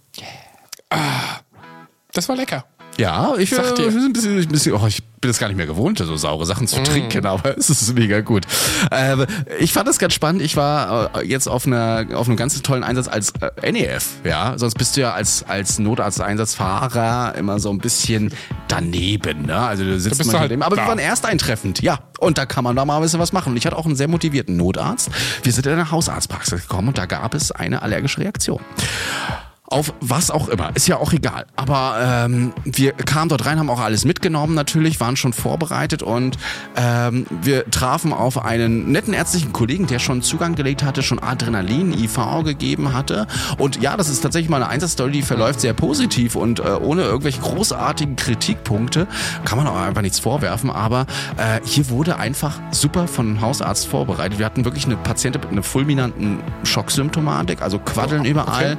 [SPEAKER 1] Das war lecker.
[SPEAKER 2] Ja, ich bin es gar nicht mehr gewohnt, so saure Sachen zu trinken, aber es ist mega gut. Ich fand das ganz spannend. Ich war jetzt auf einem ganz tollen Einsatz als NEF, ja. Sonst bist du ja als Notarzteinsatzfahrer immer so ein bisschen daneben, ne? Also du sitzt mal daneben. Aber wir waren ersteintreffend, ja. Und da kann man da mal ein bisschen was machen. Und ich hatte auch einen sehr motivierten Notarzt. Wir sind in eine Hausarztpraxis gekommen und da gab es eine allergische Reaktion. Auf was auch immer, ist ja auch egal. Aber wir kamen dort rein, haben auch alles mitgenommen natürlich, waren schon vorbereitet und wir trafen auf einen netten ärztlichen Kollegen, der schon Zugang gelegt hatte, schon Adrenalin, IV gegeben hatte. Und ja, das ist tatsächlich mal eine Einsatzstory, die verläuft sehr positiv und ohne irgendwelche großartigen Kritikpunkte. Kann man auch einfach nichts vorwerfen, aber hier wurde einfach super von Hausarzt vorbereitet. Wir hatten wirklich eine Patientin mit einer fulminanten Schocksymptomatik, also Quaddeln überall.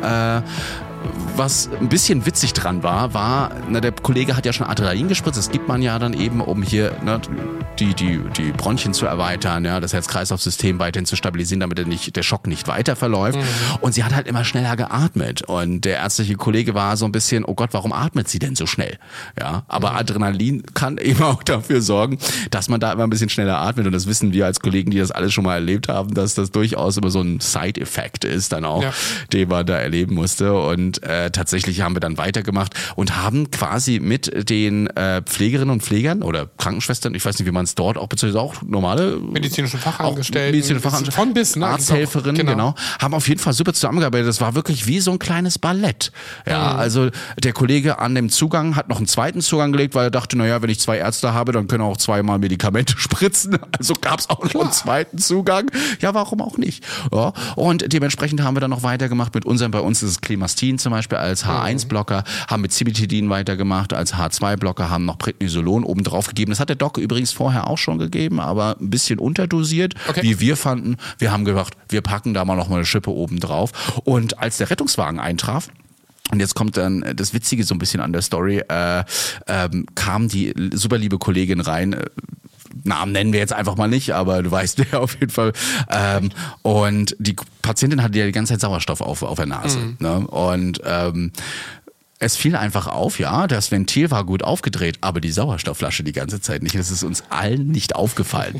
[SPEAKER 2] Was ein bisschen witzig dran war, der Kollege hat ja schon Adrenalin gespritzt, das gibt man ja dann eben, um hier die Bronchien zu erweitern, ja, das Herz-Kreislauf-System weiterhin zu stabilisieren, damit der Schock nicht weiter verläuft. Und sie hat halt immer schneller geatmet und der ärztliche Kollege war so ein bisschen, oh Gott, warum atmet sie denn so schnell? Ja, aber Adrenalin kann eben auch dafür sorgen, dass man da immer ein bisschen schneller atmet und das wissen wir als Kollegen, die das alles schon mal erlebt haben, dass das durchaus immer so ein Side-Effekt ist dann auch, den man da erleben musste. Und tatsächlich haben wir dann weitergemacht und haben quasi mit den Pflegerinnen und Pflegern oder Krankenschwestern, ich weiß nicht, wie man es dort auch bezeichnet, auch normale
[SPEAKER 1] medizinische Fachangestellten,
[SPEAKER 2] von bis, ne? Arzthelferinnen, genau, haben auf jeden Fall super zusammengearbeitet. Das war wirklich wie so ein kleines Ballett. Ja, also der Kollege an dem Zugang hat noch einen zweiten Zugang gelegt, weil er dachte, naja, wenn ich 2 Ärzte habe, dann können auch 2-mal Medikamente spritzen. Also gab es auch noch einen zweiten Zugang. Ja, warum auch nicht? Ja, und dementsprechend haben wir dann noch weitergemacht mit bei uns ist es Clemastin zum Beispiel als H1-Blocker, haben mit Cimetidin weitergemacht als H2-Blocker, haben noch Prednisolon oben drauf gegeben. Das hat der Doc übrigens vorher auch schon gegeben, aber ein bisschen unterdosiert, wie wir fanden. Wir haben gedacht, wir packen da mal noch mal eine Schippe oben drauf. Und als der Rettungswagen eintraf, und jetzt kommt dann das Witzige so ein bisschen an der Story, kam die super liebe Kollegin rein, Namen nennen wir jetzt einfach mal nicht, aber du weißt wer auf jeden Fall. Und die Patientin hatte ja die ganze Zeit Sauerstoff auf der Nase. Ne? Und es fiel einfach auf, ja, das Ventil war gut aufgedreht, aber die Sauerstoffflasche die ganze Zeit nicht. Das ist uns allen nicht aufgefallen.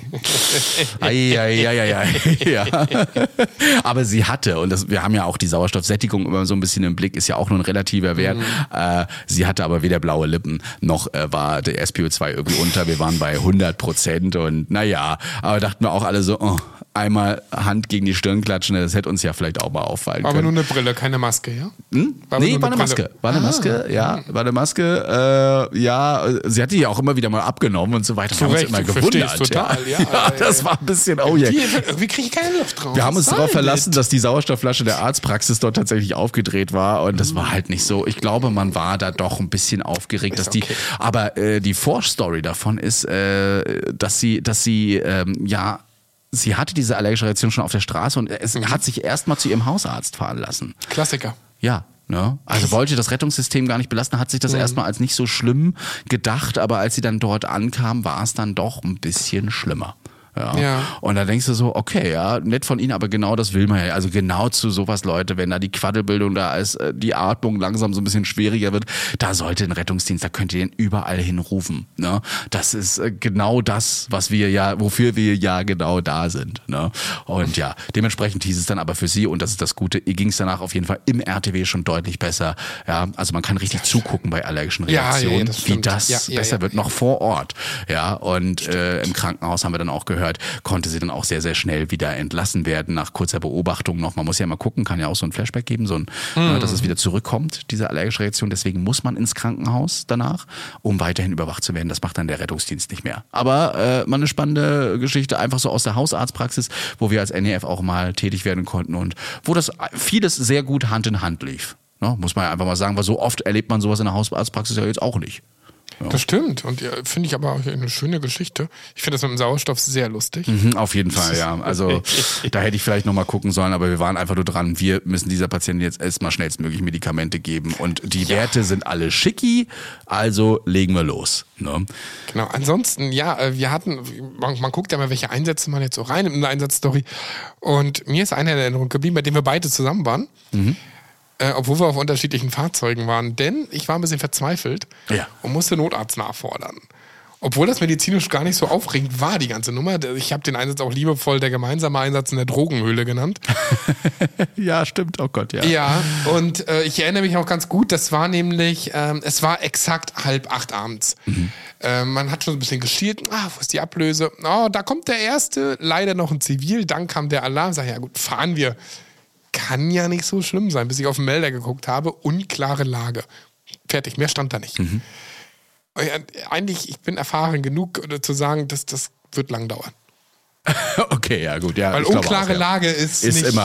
[SPEAKER 2] Ja. Aber sie hatte, und wir haben ja auch die Sauerstoffsättigung immer so ein bisschen im Blick, ist ja auch nur ein relativer Wert. Sie hatte aber weder blaue Lippen, noch war der SpO2 irgendwie unter. Wir waren bei 100% und naja, aber dachten wir auch alle so, einmal Hand gegen die Stirn klatschen, das hätte uns ja vielleicht auch mal auffallen können.
[SPEAKER 1] Aber nur eine Brille, keine Maske, ja?
[SPEAKER 2] War eine Maske. War eine Maske. Ja, sie hat die ja auch immer wieder mal abgenommen und so weiter. Wir haben uns immer gewundert.
[SPEAKER 1] Total,
[SPEAKER 2] ja, das war ein bisschen,
[SPEAKER 1] Wie kriege ich keine Luft drauf?
[SPEAKER 2] Wir haben uns darauf verlassen, dass die Sauerstoffflasche der Arztpraxis dort tatsächlich aufgedreht war und das war halt nicht so. Ich glaube, man war da doch ein bisschen aufgeregt, aber die Vorstory davon ist, dass sie sie hatte diese allergische Reaktion schon auf der Straße und es hat sich erstmal zu ihrem Hausarzt fahren lassen.
[SPEAKER 1] Klassiker.
[SPEAKER 2] Ja. Ne? Also wollte das Rettungssystem gar nicht belasten, hat sich das erstmal als nicht so schlimm gedacht, aber als sie dann dort ankam, war es dann doch ein bisschen schlimmer.
[SPEAKER 1] Ja.
[SPEAKER 2] Und da denkst du so, okay, ja, nett von Ihnen, aber genau das will man ja. Also genau zu sowas, Leute, wenn da die Quaddelbildung da ist, die Atmung langsam so ein bisschen schwieriger wird, da sollte ein Rettungsdienst, da könnt ihr den überall hinrufen. Ne? Das ist genau das, wofür wir ja genau da sind. Ne? Und ja, dementsprechend hieß es dann aber für Sie, und das ist das Gute, ihr ging es danach auf jeden Fall im RTW schon deutlich besser. Ja, also man kann richtig zugucken bei allergischen Reaktionen, wie das besser wird, noch vor Ort. Ja, und im Krankenhaus haben wir dann auch gehört, konnte sie dann auch sehr, sehr schnell wieder entlassen werden, nach kurzer Beobachtung noch. Man muss ja mal gucken, kann ja auch so ein Flashback geben, dass es wieder zurückkommt, diese allergische Reaktion. Deswegen muss man ins Krankenhaus danach, um weiterhin überwacht zu werden. Das macht dann der Rettungsdienst nicht mehr. Aber mal eine spannende Geschichte, einfach so aus der Hausarztpraxis, wo wir als NEF auch mal tätig werden konnten und wo das vieles sehr gut Hand in Hand lief. Ne? Muss man ja einfach mal sagen, weil so oft erlebt man sowas in der Hausarztpraxis ja jetzt auch nicht. Ja.
[SPEAKER 1] Das stimmt. Und finde ich aber auch eine schöne Geschichte. Ich finde das mit dem Sauerstoff sehr lustig.
[SPEAKER 2] Auf jeden Fall, ja. Also da hätte ich vielleicht nochmal gucken sollen, aber wir waren einfach nur dran. Wir müssen dieser Patientin jetzt erstmal schnellstmöglich Medikamente geben. Und die Werte sind alle schicki, also legen wir los. Ne?
[SPEAKER 1] Genau. Ansonsten, wir hatten, man guckt ja mal, welche Einsätze man jetzt so rein in eine Einsatzstory. Und mir ist eine in Erinnerung geblieben, bei dem wir beide zusammen waren. Obwohl wir auf unterschiedlichen Fahrzeugen waren. Denn ich war ein bisschen verzweifelt und musste Notarzt nachfordern. Obwohl das medizinisch gar nicht so aufregend war, die ganze Nummer. Ich habe den Einsatz auch liebevoll der gemeinsame Einsatz in der Drogenhöhle genannt.
[SPEAKER 2] Ja, stimmt. Oh Gott, ja.
[SPEAKER 1] Ja, und ich erinnere mich noch ganz gut, das war nämlich, es war exakt 7:30 abends. Man hat schon so ein bisschen geschielt, wo ist die Ablöse? Oh, da kommt der Erste, leider noch ein Zivil, dann kam der Alarm, sag ja gut, fahren wir. Kann ja nicht so schlimm sein, bis ich auf den Melder geguckt habe. Unklare Lage. Fertig, mehr stand da nicht. Eigentlich, ich bin erfahren genug, zu sagen, dass das wird lang dauern.
[SPEAKER 2] Okay, ja gut. Ja,
[SPEAKER 1] weil unklare Lage ist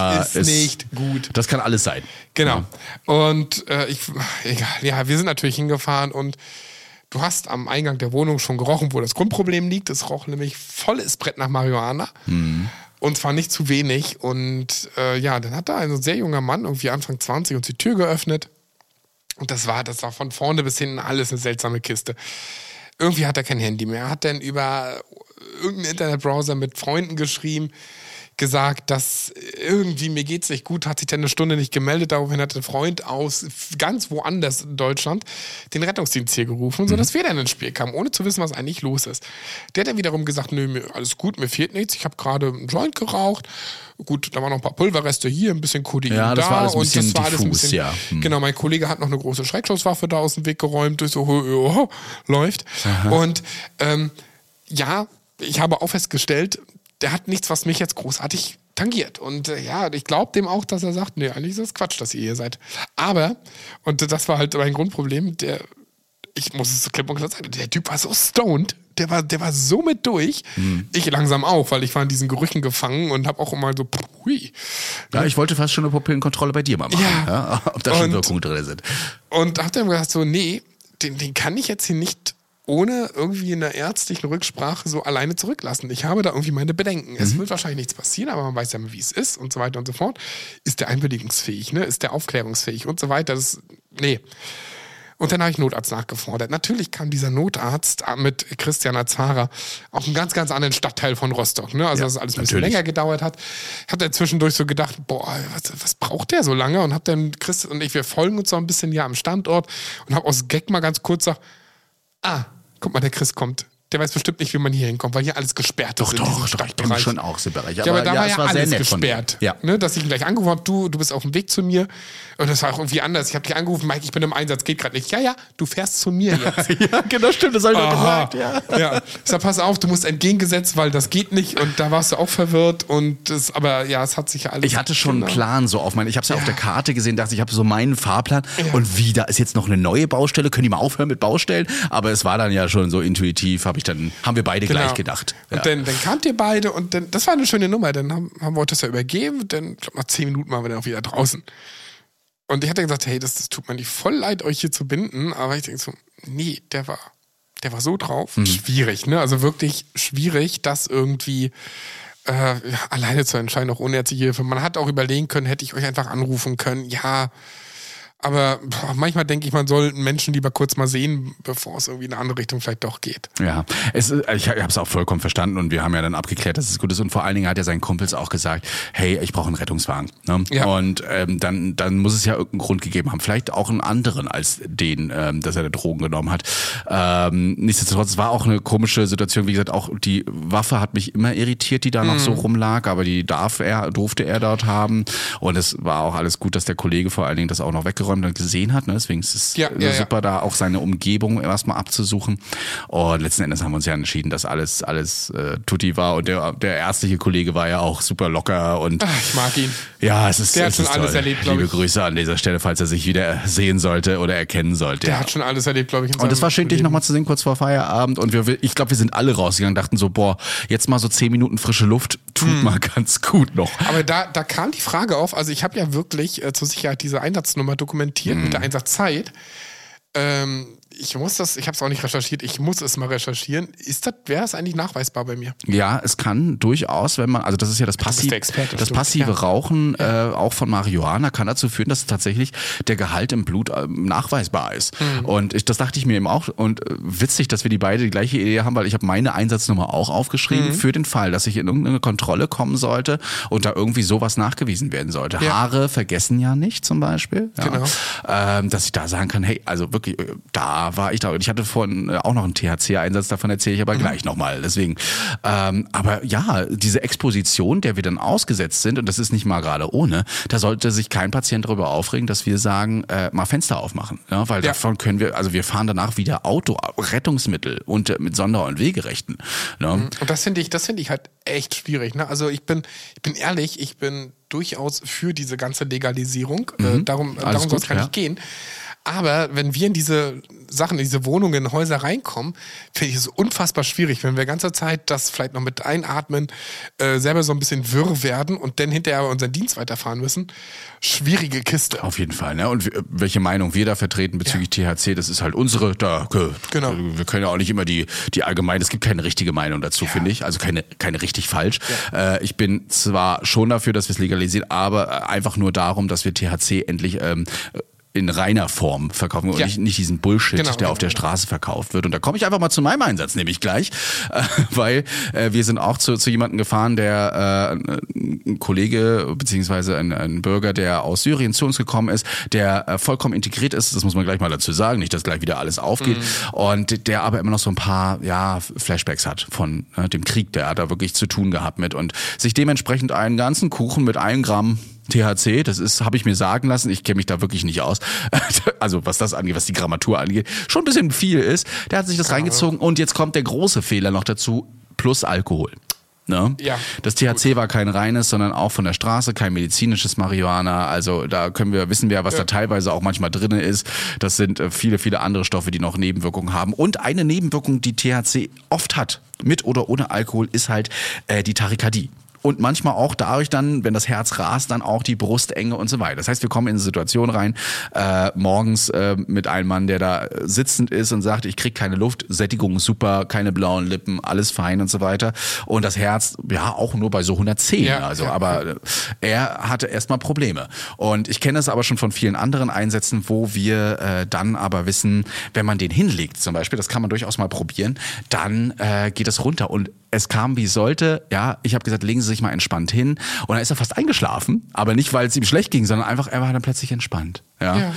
[SPEAKER 1] nicht gut.
[SPEAKER 2] Das kann alles sein.
[SPEAKER 1] Genau. Und wir sind natürlich hingefahren und du hast am Eingang der Wohnung schon gerochen, wo das Grundproblem liegt. Es roch nämlich volles Brett nach Marihuana. Und zwar nicht zu wenig. Und dann hat da ein sehr junger Mann, irgendwie Anfang 20, uns die Tür geöffnet. Und das war von vorne bis hinten alles eine seltsame Kiste. Irgendwie hat er kein Handy mehr. Hat dann über irgendeinen Internetbrowser mit Freunden geschrieben, gesagt, dass irgendwie mir geht's nicht gut, hat sich dann eine Stunde nicht gemeldet, daraufhin hat ein Freund aus ganz woanders in Deutschland den Rettungsdienst hier gerufen, sodass wir dann ins Spiel kamen, ohne zu wissen, was eigentlich los ist. Der hat dann wiederum gesagt, nö, mir alles gut, mir fehlt nichts, ich habe gerade einen Joint geraucht, gut, da waren noch ein paar Pulverreste hier, ein bisschen Kodein da.
[SPEAKER 2] Das war alles ein bisschen diffus,
[SPEAKER 1] ja. Genau, mein Kollege hat noch eine große Schreckschusswaffe da aus dem Weg geräumt, durch so, läuft. Aha. Und ich habe auch festgestellt, der hat nichts, was mich jetzt großartig tangiert. Und ich glaube dem auch, dass er sagt, nee, eigentlich ist das Quatsch, dass ihr hier seid. Aber, und das war halt mein Grundproblem, ich muss es klipp und klar sagen, der Typ war so stoned, der war so mit durch. Ich langsam auch, weil ich war in diesen Gerüchen gefangen und habe auch immer so, hui.
[SPEAKER 2] Ja, ich wollte fast schon eine Pupillenkontrolle bei dir mal machen, ob da schon Wirkungen drin sind.
[SPEAKER 1] Und hab dann gesagt so, nee, den kann ich jetzt hier nicht ohne irgendwie in der ärztlichen Rücksprache so alleine zurücklassen. Ich habe da irgendwie meine Bedenken. Es wird wahrscheinlich nichts passieren, aber man weiß ja, wie es ist und so weiter und so fort. Ist der einwilligungsfähig, ne? Ist der aufklärungsfähig und so weiter. Nee. Und dann habe ich Notarzt nachgefordert. Natürlich kam dieser Notarzt mit Christian als Fahrer auf einen ganz, ganz anderen Stadtteil von Rostock. Ne? Also, dass es alles ein bisschen länger gedauert hat. Ich habe dann zwischendurch so gedacht, was braucht der so lange? Und habe dann Christian und ich, wir folgen uns so ein bisschen am Standort und habe aus Gag mal ganz kurz gesagt, guck mal, der Chris kommt. Der weiß bestimmt nicht, wie man hier hinkommt, weil hier alles gesperrt ist.
[SPEAKER 2] Doch, ich kenne schon auch den Bereich.
[SPEAKER 1] Aber da war ja alles
[SPEAKER 2] sehr
[SPEAKER 1] gesperrt. Ja. Ne, dass ich ihn gleich angerufen habe, du bist auf dem Weg zu mir. Und das war auch irgendwie anders. Ich habe dich angerufen, Mike, ich bin im Einsatz, geht gerade nicht. Ja, du fährst zu mir jetzt.
[SPEAKER 2] Ja, genau, stimmt, das habe ich doch gesagt.
[SPEAKER 1] Ja. Ich sag, pass auf, du musst entgegengesetzt, weil das geht nicht. Und da warst du auch verwirrt. Aber es hat sich ja alles...
[SPEAKER 2] Ich hatte schon einen Plan so auf ich habe es ja auf der Karte gesehen, dachte ich habe so meinen Fahrplan. Ja. Und da ist jetzt noch eine neue Baustelle, können die mal aufhören mit Baustellen? Aber es war dann ja schon so intuitiv, haben wir beide gleich gedacht.
[SPEAKER 1] Und dann kamt ihr beide und dann, das war eine schöne Nummer, dann haben wir uns das ja übergeben, dann, ich glaube, nach 10 Minuten waren wir dann auch wieder draußen. Und ich hatte gesagt, hey, das tut mir nicht voll leid, euch hier zu binden, aber ich denke so, nee, der war so drauf. Schwierig, ne? Also wirklich schwierig, das irgendwie alleine zu entscheiden, auch ohne ärztliche Hilfe. Man hat auch überlegen können, hätte ich euch einfach anrufen können, ja, Aber manchmal denke ich, man soll einen Menschen lieber kurz mal sehen, bevor es irgendwie in eine andere Richtung vielleicht doch geht.
[SPEAKER 2] Ja, ich habe es auch vollkommen verstanden und wir haben ja dann abgeklärt, dass es gut ist. Und vor allen Dingen hat ja seinen Kumpels auch gesagt, hey, ich brauche einen Rettungswagen. Ne? Ja. Und dann muss es ja irgendeinen Grund gegeben haben. Vielleicht auch einen anderen als den, dass er Drogen genommen hat. Nichtsdestotrotz, es war auch eine komische Situation. Wie gesagt, auch die Waffe hat mich immer irritiert, die da noch so rumlag. Aber die durfte er dort haben. Und es war auch alles gut, dass der Kollege vor allen Dingen das auch noch weggeräumt und gesehen hat. Ne? Deswegen ist es super, da auch seine Umgebung erstmal abzusuchen. Und letzten Endes haben wir uns ja entschieden, dass alles tutti war. Und der ärztliche Kollege war ja auch super locker. Und
[SPEAKER 1] ich mag ihn.
[SPEAKER 2] Ja, es ist
[SPEAKER 1] Der hat schon
[SPEAKER 2] toll.
[SPEAKER 1] alles erlebt, glaube ich.
[SPEAKER 2] Liebe Grüße an dieser Stelle, falls er sich wieder sehen sollte oder erkennen sollte.
[SPEAKER 1] Der hat schon alles erlebt, glaube ich.
[SPEAKER 2] Und es war schön, dich nochmal zu sehen, kurz vor Feierabend. Und ich glaube, wir sind alle rausgegangen, dachten so, jetzt mal so 10 Minuten frische Luft, tut mal ganz gut noch.
[SPEAKER 1] Aber da kam die Frage auf, also ich habe ja wirklich zur Sicherheit diese Einsatznummer dokumentiert mit der Einsatzzeit. Ich habe es auch nicht recherchiert, ich muss es mal recherchieren. Wäre das eigentlich nachweisbar bei mir?
[SPEAKER 2] Ja, es kann durchaus, also das ist ja das passive Rauchen auch von Marihuana kann dazu führen, dass tatsächlich der Gehalt im Blut nachweisbar ist. Und das dachte ich mir eben auch. Und witzig, dass wir beide die gleiche Idee haben, weil ich habe meine Einsatznummer auch aufgeschrieben für den Fall, dass ich in irgendeine Kontrolle kommen sollte und da irgendwie sowas nachgewiesen werden sollte. Ja. Haare vergessen ja nicht zum Beispiel. Ja. Genau. Dass ich da sagen kann, hey, also wirklich, da war ich da. Und ich hatte vorhin auch noch einen THC-Einsatz, davon erzähle ich aber gleich nochmal. Deswegen, aber ja, diese Exposition, der wir dann ausgesetzt sind, und das ist nicht mal gerade ohne, da sollte sich kein Patient darüber aufregen, dass wir sagen, mal Fenster aufmachen. Ja, weil davon können wir fahren danach wieder Auto, Rettungsmittel und mit Sonder- und Wegerechten. Ne?
[SPEAKER 1] Und das finde ich halt echt schwierig. Ne? Also ich bin ehrlich, ich bin durchaus für diese ganze Legalisierung. Darum soll es gar nicht gehen. Aber wenn wir in diese Sachen, in diese Wohnungen, Häuser reinkommen, finde ich es unfassbar schwierig, wenn wir die ganze Zeit das vielleicht noch mit einatmen, selber so ein bisschen wirr werden und dann hinterher unseren Dienst weiterfahren müssen. Schwierige Kiste.
[SPEAKER 2] Auf jeden Fall. Ne? Und welche Meinung wir da vertreten bezüglich THC, das ist halt unsere. Genau. Wir können ja auch nicht immer die allgemeine, es gibt keine richtige Meinung dazu, finde ich. Also keine richtig falsch. Ja. Ich bin zwar schon dafür, dass wir es legalisieren, aber einfach nur darum, dass wir THC endlich in reiner Form verkaufen und nicht diesen Bullshit, der auf der Straße verkauft wird. Und da komme ich einfach mal zu meinem Einsatz, nämlich gleich, weil wir sind auch zu jemandem gefahren, der ein Kollege beziehungsweise ein Bürger, der aus Syrien zu uns gekommen ist, der vollkommen integriert ist, das muss man gleich mal dazu sagen, nicht, dass gleich wieder alles aufgeht, und der aber immer noch so ein paar Flashbacks hat von dem Krieg, der hat da wirklich zu tun gehabt mit und sich dementsprechend einen ganzen Kuchen mit 1 Gramm THC, habe ich mir sagen lassen, ich kenne mich da wirklich nicht aus, also was das angeht, was die Grammatur angeht, schon ein bisschen viel ist. Der hat sich das reingezogen und jetzt kommt der große Fehler noch dazu, plus Alkohol. Ne? Ja, das THC war kein reines, sondern auch von der Straße, kein medizinisches Marihuana. Also da wissen wir, was da teilweise auch manchmal drin ist. Das sind viele, viele andere Stoffe, die noch Nebenwirkungen haben. Und eine Nebenwirkung, die THC oft hat, mit oder ohne Alkohol, ist halt die Tachykardie. Und manchmal auch dadurch dann, wenn das Herz rast, dann auch die Brustenge und so weiter. Das heißt, wir kommen in eine Situation rein, morgens mit einem Mann, der da sitzend ist und sagt, ich krieg keine Luft, Sättigung super, keine blauen Lippen, alles fein und so weiter. Und das Herz, auch nur bei so 110. Aber er hatte erstmal Probleme. Und ich kenne es aber schon von vielen anderen Einsätzen, wo wir dann aber wissen, wenn man den hinlegt zum Beispiel, das kann man durchaus mal probieren, dann geht es runter. Und es kam wie es sollte. Ja, ich habe gesagt, legen Sie sich mal entspannt hin. Und dann ist er fast eingeschlafen. Aber nicht, weil es ihm schlecht ging, sondern einfach, er war dann plötzlich entspannt. Ja.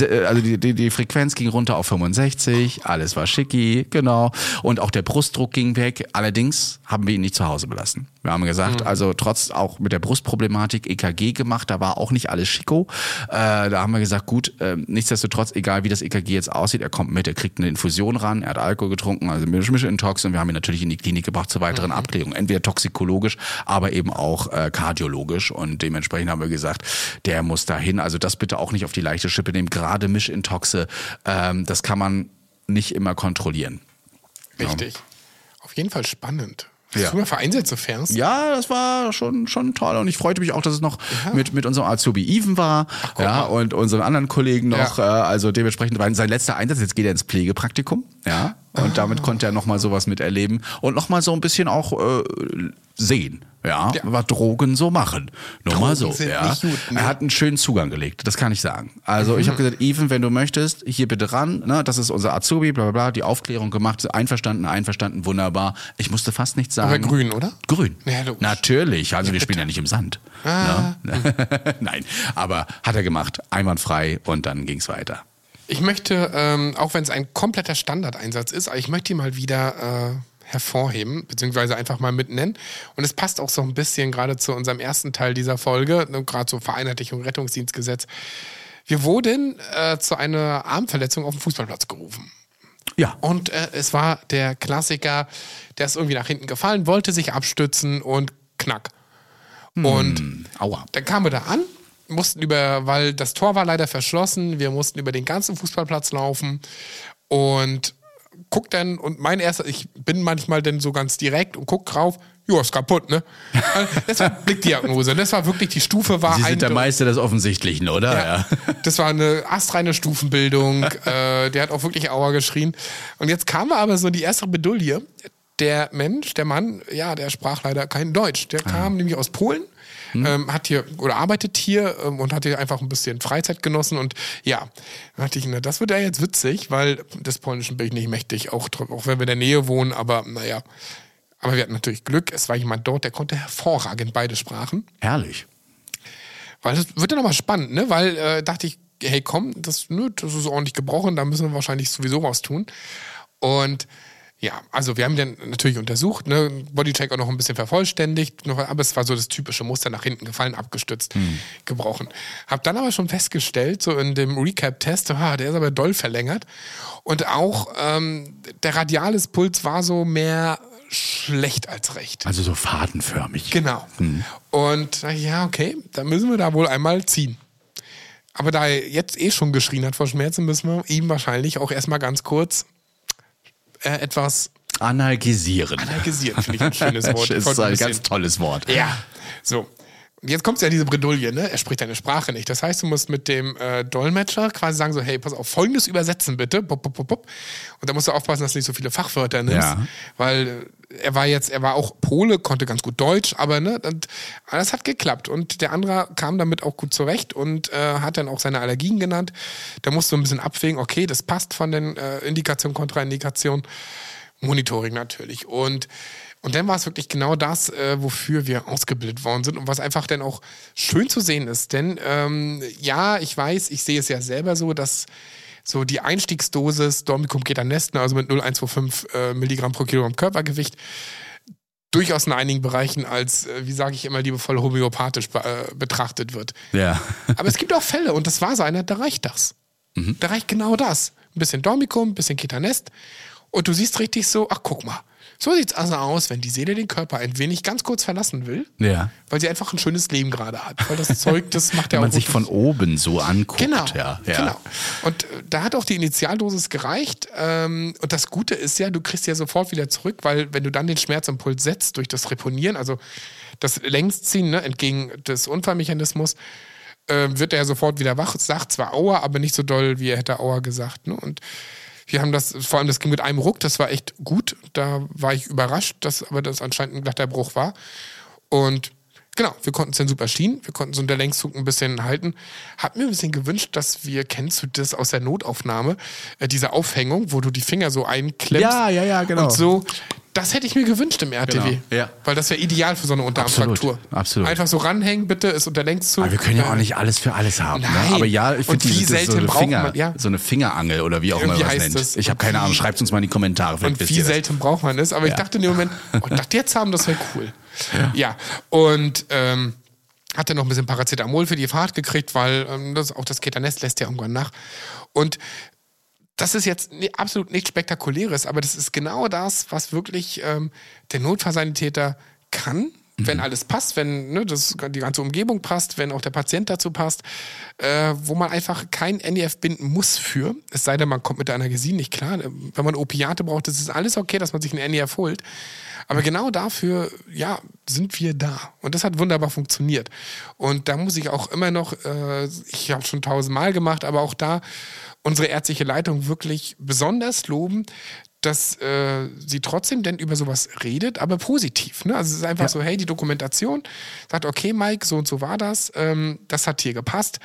[SPEAKER 2] Die Frequenz ging runter auf 65, alles war schicki, genau. Und auch der Brustdruck ging weg. Allerdings haben wir ihn nicht zu Hause belassen. Wir haben gesagt, also trotz auch mit der Brustproblematik EKG gemacht, da war auch nicht alles schicko. Da haben wir gesagt, gut, nichtsdestotrotz, egal wie das EKG jetzt aussieht, er kommt mit, er kriegt eine Infusion ran, er hat Alkohol getrunken, also Mischintox, und wir haben ihn natürlich in die Klinik gebracht zur weiteren Abklärung. Entweder toxikologisch, aber eben auch kardiologisch. Und dementsprechend haben wir gesagt, der muss dahin. Also das bitte auch nicht auf die leichte Schippe nehmen. Gerade Mischintoxe, das kann man nicht immer kontrollieren.
[SPEAKER 1] Richtig. Ja. Auf jeden Fall spannend. Hast du mal für Einsätze fährst?
[SPEAKER 2] Ja, das war schon toll. Und ich freute mich auch, dass es noch mit unserem Azubi Even war. Und unseren anderen Kollegen noch. Also dementsprechend war sein letzter Einsatz. Jetzt geht er ins Pflegepraktikum. Ja. Und damit konnte er nochmal sowas miterleben. Und nochmal so ein bisschen auch sehen. ja, was Drogen so machen. Nur mal so.
[SPEAKER 1] sind
[SPEAKER 2] Ja.
[SPEAKER 1] nicht gut, ne?
[SPEAKER 2] Er hat einen schönen Zugang gelegt, das kann ich sagen. Also ich habe gesagt, Ethan, wenn du möchtest, hier bitte ran, ne, das ist unser Azubi, bla bla bla, die Aufklärung gemacht, einverstanden, wunderbar. Ich musste fast nichts sagen.
[SPEAKER 1] Aber grün, oder?
[SPEAKER 2] Grün.
[SPEAKER 1] Ja, logisch.
[SPEAKER 2] Natürlich, also wir spielen ja nicht im Sand. Ne? Nein, aber hat er gemacht, einwandfrei und dann ging's weiter.
[SPEAKER 1] Ich möchte, auch wenn es ein kompletter Standardeinsatz ist, aber ich möchte ihn mal wieder hervorheben, beziehungsweise einfach mal mitnennen. Und es passt auch so ein bisschen gerade zu unserem ersten Teil dieser Folge, gerade so Vereinheitlichung, Rettungsdienstgesetz. Wir wurden zu einer Armverletzung auf dem Fußballplatz gerufen.
[SPEAKER 2] Ja.
[SPEAKER 1] Und es war der Klassiker, der ist irgendwie nach hinten gefallen, wollte sich abstützen und knack. Und
[SPEAKER 2] Aua.
[SPEAKER 1] dann kamen wir da an, mussten weil das Tor war leider verschlossen, wir mussten über den ganzen Fußballplatz laufen und guck dann, und ich bin manchmal dann so ganz direkt und guck drauf, ja, ist kaputt, ne? Das war Blickdiagnose, das war wirklich, die Stufe war
[SPEAKER 2] Sie sind der Meister des Offensichtlichen, oder?
[SPEAKER 1] Ja. Das war eine astreine Stufenbildung, der hat auch wirklich Aua geschrien. Und jetzt kam aber so die erste Bedulie, der Mann, ja, der sprach leider kein Deutsch, der kam nämlich aus Polen, hat hier oder arbeitet hier und hat hier einfach ein bisschen Freizeit genossen und ja, da dachte ich, na, das wird ja jetzt witzig, weil des Polnischen bin ich nicht mächtig, auch wenn wir in der Nähe wohnen, aber naja. Aber wir hatten natürlich Glück, es war jemand dort, der konnte hervorragend beide Sprachen.
[SPEAKER 2] Herrlich.
[SPEAKER 1] Weil das wird ja nochmal spannend, ne? Weil dachte ich, hey komm, das ist ordentlich gebrochen, da müssen wir wahrscheinlich sowieso was tun. Und ja, also wir haben den natürlich untersucht, ne, Bodycheck auch noch ein bisschen vervollständigt, aber es war so das typische Muster, nach hinten gefallen, abgestützt, gebrochen. Hab dann aber schon festgestellt, so in dem Recap-Test, der ist aber doll verlängert und auch der Radialis-Puls war so mehr schlecht als recht.
[SPEAKER 2] Also so fadenförmig.
[SPEAKER 1] Genau. Und ja, okay, dann müssen wir da wohl einmal ziehen. Aber da er jetzt schon geschrien hat vor Schmerzen, müssen wir ihm wahrscheinlich auch erstmal ganz kurz etwas
[SPEAKER 2] Analgesieren.
[SPEAKER 1] Analgesieren, finde ich ein schönes Wort.
[SPEAKER 2] Das ist ein ganz tolles Wort.
[SPEAKER 1] Ja, so. Und jetzt kommt ja diese Bredouille, ne? Er spricht deine Sprache nicht. Das heißt, du musst mit dem Dolmetscher quasi sagen so, hey, pass auf, Folgendes übersetzen bitte. Pop, pop, pop, pop. Und da musst du aufpassen, dass du nicht so viele Fachwörter nimmst. Ja. Weil er war auch Pole, konnte ganz gut Deutsch, aber ne, das hat geklappt. Und der andere kam damit auch gut zurecht und hat dann auch seine Allergien genannt. Da musst du ein bisschen abwägen, okay, das passt von den Indikationen, Kontraindikationen. Monitoring natürlich. Und dann war es wirklich genau das, wofür wir ausgebildet worden sind und was einfach dann auch schön zu sehen ist. Denn ja, ich weiß, ich sehe es ja selber so, dass so die Einstiegsdosis Dormicum Ketanest, also mit 0,125 Milligramm pro Kilogramm Körpergewicht, durchaus in einigen Bereichen als, wie sage ich immer liebevoll, homöopathisch betrachtet wird.
[SPEAKER 2] Ja.
[SPEAKER 1] Aber es gibt auch Fälle, und das war so einer, da reicht das. Da reicht genau das. Ein bisschen Dormicum, ein bisschen Ketanest und du siehst richtig so, ach guck mal, so sieht's also aus, wenn die Seele den Körper ein wenig ganz kurz verlassen will,
[SPEAKER 2] ja,
[SPEAKER 1] weil sie einfach ein schönes Leben gerade hat. Weil das Zeug, das macht ja auch.
[SPEAKER 2] Wenn man sich von oben so anguckt.
[SPEAKER 1] Genau,
[SPEAKER 2] ja.
[SPEAKER 1] genau. Und da hat auch die Initialdosis gereicht. Und das Gute ist ja, du kriegst ja sofort wieder zurück, weil wenn du dann den Schmerzimpuls setzt durch das Reponieren, also das Längsziehen, ne, entgegen des Unfallmechanismus, wird er ja sofort wieder wach, sagt zwar Aua, aber nicht so doll, wie er hätte Aua gesagt. Ne? Und wir haben vor allem das ging mit einem Ruck, das war echt gut. Da war ich überrascht, dass aber das anscheinend ein glatter Bruch war. Und genau, wir konnten es dann super schienen, wir konnten so in der Längszug ein bisschen halten. Hab mir ein bisschen gewünscht, dass kennst du das aus der Notaufnahme, diese Aufhängung, wo du die Finger so einklemmst.
[SPEAKER 2] Ja, genau.
[SPEAKER 1] Und so, das hätte ich mir gewünscht im RTW.
[SPEAKER 2] Genau, ja.
[SPEAKER 1] Weil das wäre ideal für so eine Unterarmfraktur.
[SPEAKER 2] Absolut.
[SPEAKER 1] Einfach so ranhängen, bitte, ist unter Längszug.
[SPEAKER 2] Aber wir können ja auch nicht alles für alles haben.
[SPEAKER 1] Nein.
[SPEAKER 2] Ne? Aber ja, ich finde so eine Fingerangel oder wie auch immer man das nennt.
[SPEAKER 1] Das?
[SPEAKER 2] Ich habe keine Ahnung, schreibt uns mal in die Kommentare.
[SPEAKER 1] Und wie selten braucht man es. Aber ich dachte in dem Moment, das jetzt haben, das wäre cool. Ja, und hatte noch ein bisschen Paracetamol für die Fahrt gekriegt, weil auch das Ketanest lässt ja irgendwann nach. Und das ist jetzt absolut nichts Spektakuläres, aber das ist genau das, was wirklich der Notfallsanitäter kann, wenn alles passt, wenn die ganze Umgebung passt, wenn auch der Patient dazu passt, wo man einfach kein NEF binden muss für, es sei denn, man kommt mit der Analgesie nicht klar. Wenn man Opiate braucht, das ist alles okay, dass man sich ein NEF holt. Aber genau dafür, ja, sind wir da. Und das hat wunderbar funktioniert. Und da muss ich auch immer noch, ich habe schon 1000-mal gemacht, aber auch da unsere ärztliche Leitung wirklich besonders loben, dass sie trotzdem denn über sowas redet, aber positiv. Ne? Also es ist einfach so, hey, die Dokumentation sagt, okay, Mike, so und so war das, das hat hier gepasst.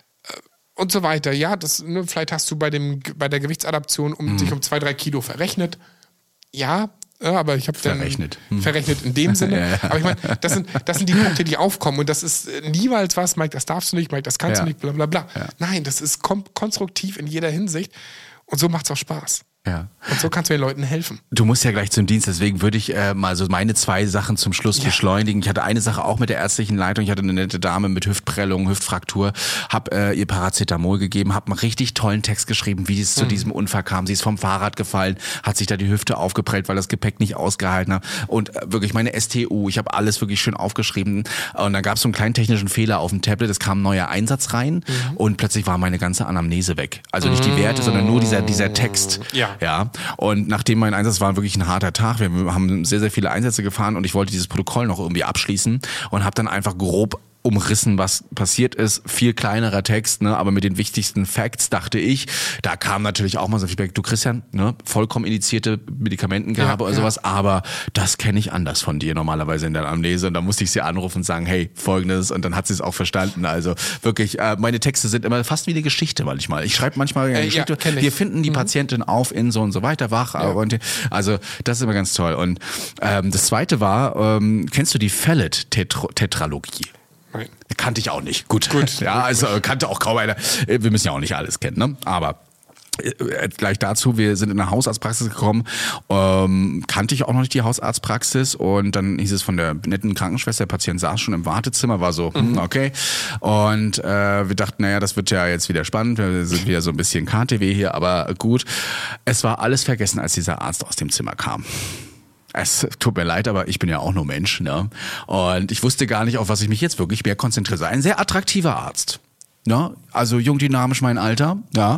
[SPEAKER 1] Und so weiter. Ja, vielleicht hast du bei der Gewichtsadaption sich um 2-3 Kilo verrechnet. Ja, aber ich habe dann verrechnet in dem Sinne. Aber ich meine, das sind die Punkte, die aufkommen. Und das ist niemals was, Mike, das darfst du nicht, Mike, das kannst du nicht, bla bla bla. Ja. Nein, das ist konstruktiv in jeder Hinsicht. Und so macht's auch Spaß.
[SPEAKER 2] Ja.
[SPEAKER 1] Und so kannst du den Leuten helfen.
[SPEAKER 2] Du musst ja gleich zum Dienst, deswegen würde ich mal so meine 2 Sachen zum Schluss beschleunigen. Ich hatte eine Sache auch mit der ärztlichen Leitung. Ich hatte eine nette Dame mit Hüftprellung, Hüftfraktur, habe ihr Paracetamol gegeben, habe einen richtig tollen Text geschrieben, wie es zu diesem Unfall kam. Sie ist vom Fahrrad gefallen, hat sich da die Hüfte aufgeprellt, weil das Gepäck nicht ausgehalten hat. Und wirklich meine STU, ich habe alles wirklich schön aufgeschrieben. Und dann gab es so einen kleinen technischen Fehler auf dem Tablet. Es kam ein neuer Einsatz rein und plötzlich war meine ganze Anamnese weg. Also nicht die Werte, sondern nur dieser Text. Ja. Und nachdem mein Einsatz war wirklich ein harter Tag, wir haben sehr, sehr viele Einsätze gefahren und ich wollte dieses Protokoll noch irgendwie abschließen und habe dann einfach grob umrissen, was passiert ist. Viel kleinerer Text, ne, aber mit den wichtigsten Facts, dachte ich. Da kam natürlich auch mal so Feedback, du Christian, ne, vollkommen indizierte Medikamentengabe oder sowas, aber das kenne ich anders von dir normalerweise in der Anamnese und da musste ich sie anrufen und sagen, hey, folgendes, und dann hat sie es auch verstanden. Also wirklich, meine Texte sind immer fast wie eine Geschichte manchmal. Ich schreibe manchmal eine Geschichte, wir finden die Patientin auf in so und so weiter, wach, und also das ist immer ganz toll. Und das zweite war, kennst du die Fellet-Tetralogie?
[SPEAKER 1] Nein.
[SPEAKER 2] Kannte ich auch nicht. Gut. Ja, also kannte auch kaum einer. Wir müssen ja auch nicht alles kennen, ne? Aber gleich dazu, wir sind in eine Hausarztpraxis gekommen, kannte ich auch noch nicht die Hausarztpraxis und dann hieß es von der netten Krankenschwester, der Patient saß schon im Wartezimmer, war so, okay. Und wir dachten, naja, das wird ja jetzt wieder spannend, wir sind wieder so ein bisschen KTW hier, aber gut. Es war alles vergessen, als dieser Arzt aus dem Zimmer kam. Es tut mir leid, aber ich bin ja auch nur Mensch, ne? Und ich wusste gar nicht, auf was ich mich jetzt wirklich mehr konzentriere. Ein sehr attraktiver Arzt. Ja, also jung, dynamisch, mein Alter, ja.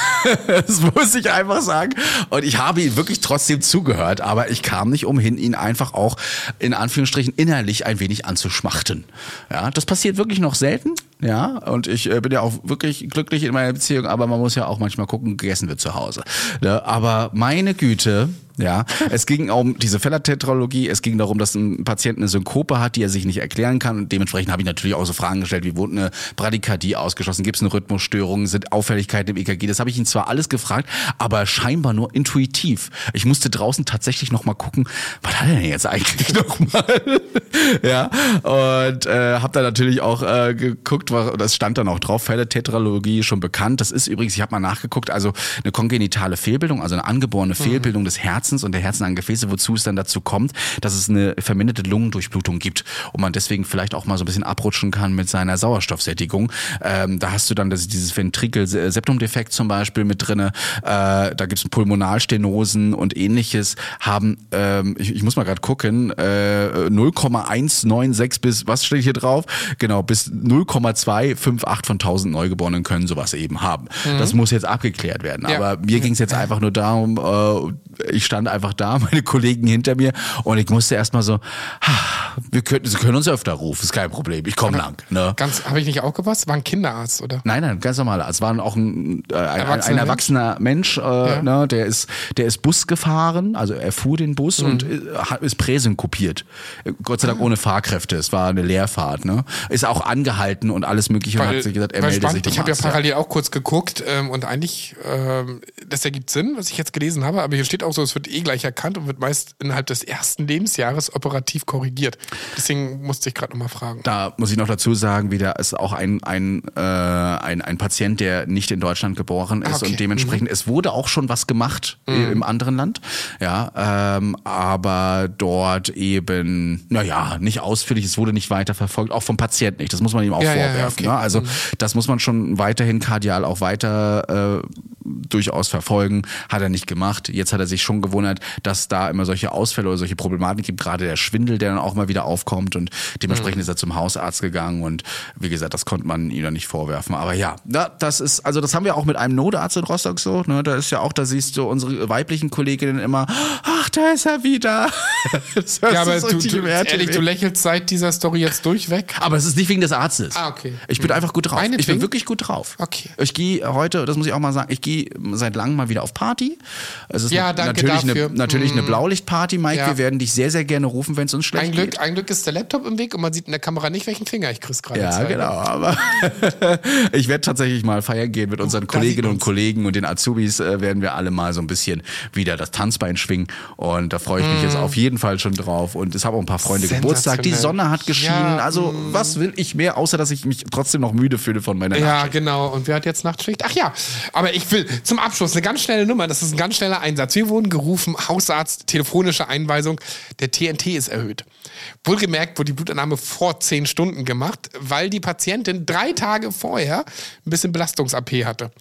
[SPEAKER 2] Das muss ich einfach sagen. Und ich habe ihn wirklich trotzdem zugehört, aber ich kam nicht umhin, ihn einfach auch in Anführungsstrichen innerlich ein wenig anzuschmachten. Ja, das passiert wirklich noch selten. Ja, und ich bin ja auch wirklich glücklich in meiner Beziehung, aber man muss ja auch manchmal gucken, gegessen wird zu Hause. Ja, aber meine Güte, ja, es ging um diese Fellet-Tetralogie, es ging darum, dass ein Patient eine Synkope hat, die er sich nicht erklären kann und dementsprechend habe ich natürlich auch so Fragen gestellt, wie wurde eine Bradykardie ausgeschlossen, gibt es eine Rhythmusstörung, sind Auffälligkeiten im EKG, das habe ich ihn zwar alles gefragt, aber scheinbar nur intuitiv. Ich musste draußen tatsächlich nochmal gucken, was hat er denn jetzt eigentlich nochmal? Ja, und habe dann natürlich auch geguckt, das stand dann auch drauf, Fellet-Tetralogie schon bekannt, das ist übrigens, ich habe mal nachgeguckt, also eine kongenitale Fehlbildung, also eine angeborene Fehlbildung des Herzens und der Herzenangefäße, wozu es dann dazu kommt, dass es eine verminderte Lungendurchblutung gibt und man deswegen vielleicht auch mal so ein bisschen abrutschen kann mit seiner Sauerstoffsättigung. Da hast du dann dieses Ventrikel-Septum-Defekt zum Beispiel mit drinne. Da gibt's Pulmonalstenosen und ähnliches. Haben, ich muss mal gerade gucken, 0,196 bis, was steht hier drauf? Genau, bis 0,258 von 1000 Neugeborenen können sowas eben haben. Das muss jetzt abgeklärt werden. Ja. Aber mir ging's jetzt einfach nur darum, ich stand einfach da, meine Kollegen hinter mir und ich musste erstmal so, sie können uns öfter rufen, ist kein Problem, ich komme lang. Ne?
[SPEAKER 1] Habe ich nicht auch gewusst? War ein Kinderarzt, oder?
[SPEAKER 2] Nein, ganz normaler Arzt. War auch ein erwachsener Mensch, ne, der ist Bus gefahren, also er fuhr den Bus und ist präsynkopiert. Gott sei Dank ohne Fahrkräfte, es war eine Leerfahrt. Ne? Ist auch angehalten und alles mögliche und hat sich gesagt, er meldet sich.
[SPEAKER 1] Ich habe ja parallel auch kurz geguckt und eigentlich, das ergibt Sinn, was ich jetzt gelesen habe, aber hier steht auch so, es wird gleich erkannt und wird meist innerhalb des ersten Lebensjahres operativ korrigiert. Deswegen musste ich gerade nochmal fragen.
[SPEAKER 2] Da muss ich noch dazu sagen, wieder ist auch ein Patient, der nicht in Deutschland geboren ist und dementsprechend, es wurde auch schon was gemacht im anderen Land, ja, aber dort eben, nicht ausführlich, es wurde nicht weiter verfolgt, auch vom Patienten nicht, das muss man ihm auch vorwerfen. Ne? Also das muss man schon weiterhin kardial auch weiter durchaus verfolgen, hat er nicht gemacht. Jetzt hat er sich schon gewundert, dass da immer solche Ausfälle oder solche Problematiken gibt, gerade der Schwindel, der dann auch mal wieder aufkommt und dementsprechend ist er zum Hausarzt gegangen und wie gesagt, das konnte man ihm dann nicht vorwerfen. Aber ja, das ist, also das haben wir auch mit einem Notarzt in Rostock so, ne, da ist ja auch, da siehst du unsere weiblichen Kolleginnen immer, ach, da ist er wieder.
[SPEAKER 1] Ja, aber du lächelst seit dieser Story jetzt durchweg.
[SPEAKER 2] Aber es ist nicht wegen des Arztes.
[SPEAKER 1] Okay.
[SPEAKER 2] Ich bin einfach gut drauf. Ich bin wirklich gut drauf.
[SPEAKER 1] Okay.
[SPEAKER 2] Ich gehe heute, das muss ich auch mal sagen, ich gehe seit langem Drang mal wieder auf Party. Es ist
[SPEAKER 1] Ja, danke
[SPEAKER 2] natürlich
[SPEAKER 1] dafür.
[SPEAKER 2] eine Blaulichtparty, Mike.
[SPEAKER 1] Ja.
[SPEAKER 2] Wir werden dich sehr, sehr gerne rufen, wenn es uns schlecht geht.
[SPEAKER 1] Ein Glück ist der Laptop im Weg und man sieht in der Kamera nicht, welchen Finger ich Chris gerade
[SPEAKER 2] Ja,
[SPEAKER 1] zeige.
[SPEAKER 2] genau. Aber ich werde tatsächlich mal feiern gehen mit unseren Kolleginnen und Kollegen und den Azubis. Werden wir alle mal so ein bisschen wieder das Tanzbein schwingen. Und da freue ich mich jetzt auf jeden Fall schon drauf. Und es haben auch ein paar Freunde Geburtstag. Die Sonne hat geschienen.
[SPEAKER 1] Ja,
[SPEAKER 2] also was will ich mehr, außer dass ich mich trotzdem noch müde fühle von meiner
[SPEAKER 1] Ja,
[SPEAKER 2] Nachtschicht.
[SPEAKER 1] genau. Und wer hat jetzt Nachtschicht? Ach ja, aber ich will zum Abschluss eine ganz schnelle Nummer. Das ist ein ganz schneller Einsatz. Wir wurden gerufen, Hausarzt, telefonische Einweisung. Der TNT ist erhöht. Wohlgemerkt wurde die Blutentnahme vor 10 Stunden gemacht, weil die Patientin 3 Tage vorher ein bisschen Belastungs-AP hatte.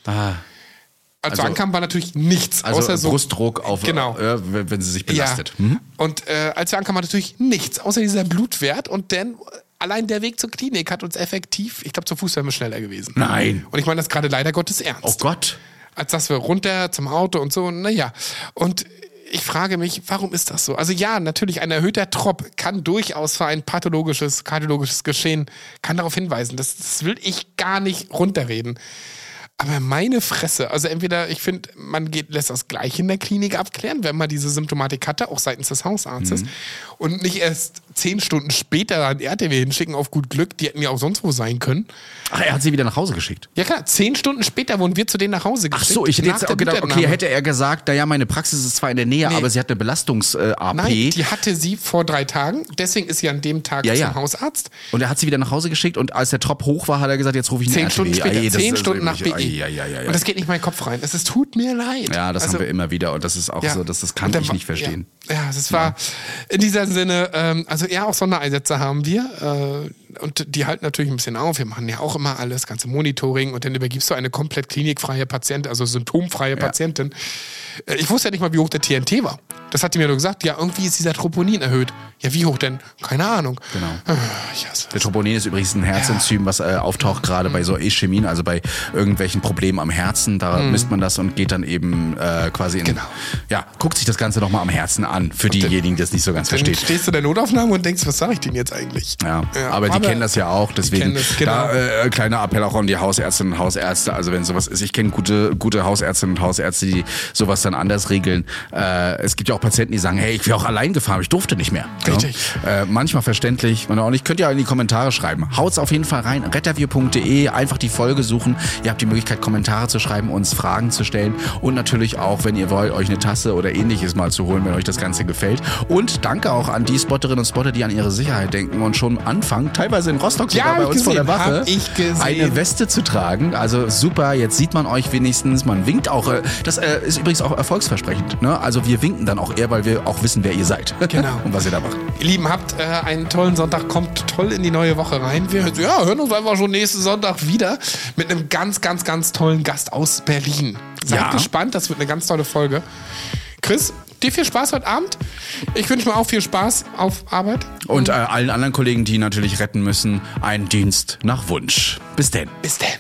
[SPEAKER 1] Als wir ankamen, war natürlich nichts.
[SPEAKER 2] Also
[SPEAKER 1] außer so
[SPEAKER 2] Brustdruck auf,
[SPEAKER 1] genau.
[SPEAKER 2] Wenn sie sich belastet.
[SPEAKER 1] Ja. Und als wir ankamen, war natürlich nichts, außer dieser Blutwert. Und dann allein der Weg zur Klinik hat uns effektiv, ich glaube, zur Fußwärme schneller gewesen.
[SPEAKER 2] Nein.
[SPEAKER 1] Und ich meine das gerade leider Gottes ernst.
[SPEAKER 2] Oh Gott.
[SPEAKER 1] Als dass wir runter zum Auto und so, naja. Und ich frage mich, warum ist das so? Also ja, natürlich, ein erhöhter Trop kann durchaus für ein pathologisches, kardiologisches Geschehen, kann darauf hinweisen. Das will ich gar nicht runterreden. Aber meine Fresse, also entweder, ich finde, man lässt das gleich in der Klinik abklären, wenn man diese Symptomatik hatte, auch seitens des Hausarztes, und nicht erst 10 Stunden später an RTW hinschicken auf gut Glück, die hätten ja auch sonst wo sein können.
[SPEAKER 2] Ach, er hat sie wieder nach Hause geschickt.
[SPEAKER 1] Ja klar, 10 Stunden später wurden wir zu denen nach Hause geschickt.
[SPEAKER 2] Ach so, ich hätte jetzt
[SPEAKER 1] nach
[SPEAKER 2] auch
[SPEAKER 1] der
[SPEAKER 2] gedacht, okay,
[SPEAKER 1] Blutentnahme.
[SPEAKER 2] hätte er gesagt, naja, meine Praxis ist zwar in der Nähe, aber sie hat eine Belastungs-AP.
[SPEAKER 1] Nein, die hatte sie vor 3 Tagen, deswegen ist sie an dem Tag zum Hausarzt.
[SPEAKER 2] Und er hat sie wieder nach Hause geschickt und als der Trop hoch war, hat er gesagt, jetzt rufe ich
[SPEAKER 1] 10
[SPEAKER 2] einen
[SPEAKER 1] Stunden
[SPEAKER 2] RTW.
[SPEAKER 1] später, 10 Stunden nach BE.
[SPEAKER 2] Ja.
[SPEAKER 1] Und das geht nicht in meinen Kopf rein. Es tut mir leid.
[SPEAKER 2] Ja, das haben wir immer wieder und das ist auch so, das kann ich nicht verstehen.
[SPEAKER 1] Ja, das war in dieser Sinne, also ja, auch Sondereinsätze haben wir und die halten natürlich ein bisschen auf. Wir machen ja auch immer alles, ganze Monitoring und dann übergibst du eine komplett klinikfreie Patientin, also symptomfreie Patientin. Ich wusste ja nicht mal, wie hoch der TNT war. Das hat die mir nur gesagt, ja, irgendwie ist dieser Troponin erhöht. Ja, wie hoch denn? Keine Ahnung.
[SPEAKER 2] Genau. Der Troponin ist übrigens ein Herzenzym, was auftaucht gerade bei so Ischämien, also bei irgendwelchen Problemen am Herzen. Da misst man das und geht dann eben quasi guckt sich das Ganze nochmal am Herzen an, für diejenigen, die das nicht so ganz verstehen.
[SPEAKER 1] Dann stehst du in der Notaufnahme und denkst, was sage ich denn jetzt eigentlich?
[SPEAKER 2] Ja, aber die kennen das ja auch, deswegen
[SPEAKER 1] genau.
[SPEAKER 2] Kleiner Appell auch an die Hausärztinnen und Hausärzte, also wenn sowas ist, ich kenne gute Hausärztinnen und Hausärzte, die sowas dann anders regeln. Es gibt ja auch Patienten, die sagen, hey, ich wäre auch allein gefahren, ich durfte nicht mehr.
[SPEAKER 1] Richtig.
[SPEAKER 2] Ja? Manchmal verständlich, manchmal auch nicht. Könnt ihr in die Kommentare schreiben. Haut's auf jeden Fall rein, retterview.de, einfach die Folge suchen. Ihr habt die Möglichkeit, Kommentare zu schreiben, uns Fragen zu stellen und natürlich auch, wenn ihr wollt, euch eine Tasse oder ähnliches mal zu holen, wenn euch das Ganze gefällt. Und danke auch an die Spotterinnen und Spotter, die an ihre Sicherheit denken und schon anfangen, teilweise in Rostock sogar bei uns vor der Wache, eine Weste zu tragen. Also super, jetzt sieht man euch wenigstens, man winkt auch. Das ist übrigens auch erfolgsversprechend. Ne? Also wir winken dann auch eher, weil wir auch wissen, wer ihr seid.
[SPEAKER 1] Genau.
[SPEAKER 2] Und was ihr da macht.
[SPEAKER 1] Ihr Lieben, habt einen tollen Sonntag, kommt toll in die neue Woche rein. Wir hören uns einfach schon nächsten Sonntag wieder mit einem ganz, ganz, ganz tollen Gast aus Berlin. Seid gespannt, das wird eine ganz tolle Folge. Chris, dir viel Spaß heute Abend. Ich wünsche mir auch viel Spaß auf Arbeit.
[SPEAKER 2] Und allen anderen Kollegen, die natürlich retten müssen, einen Dienst nach Wunsch. Bis denn.
[SPEAKER 1] Bis denn.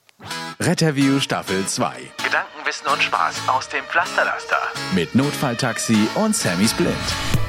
[SPEAKER 4] Retterview Staffel 2
[SPEAKER 3] Gedanken, Wissen und Spaß aus dem Pflasterlaster.
[SPEAKER 4] mit Notfalltaxi und Sammy's Blind.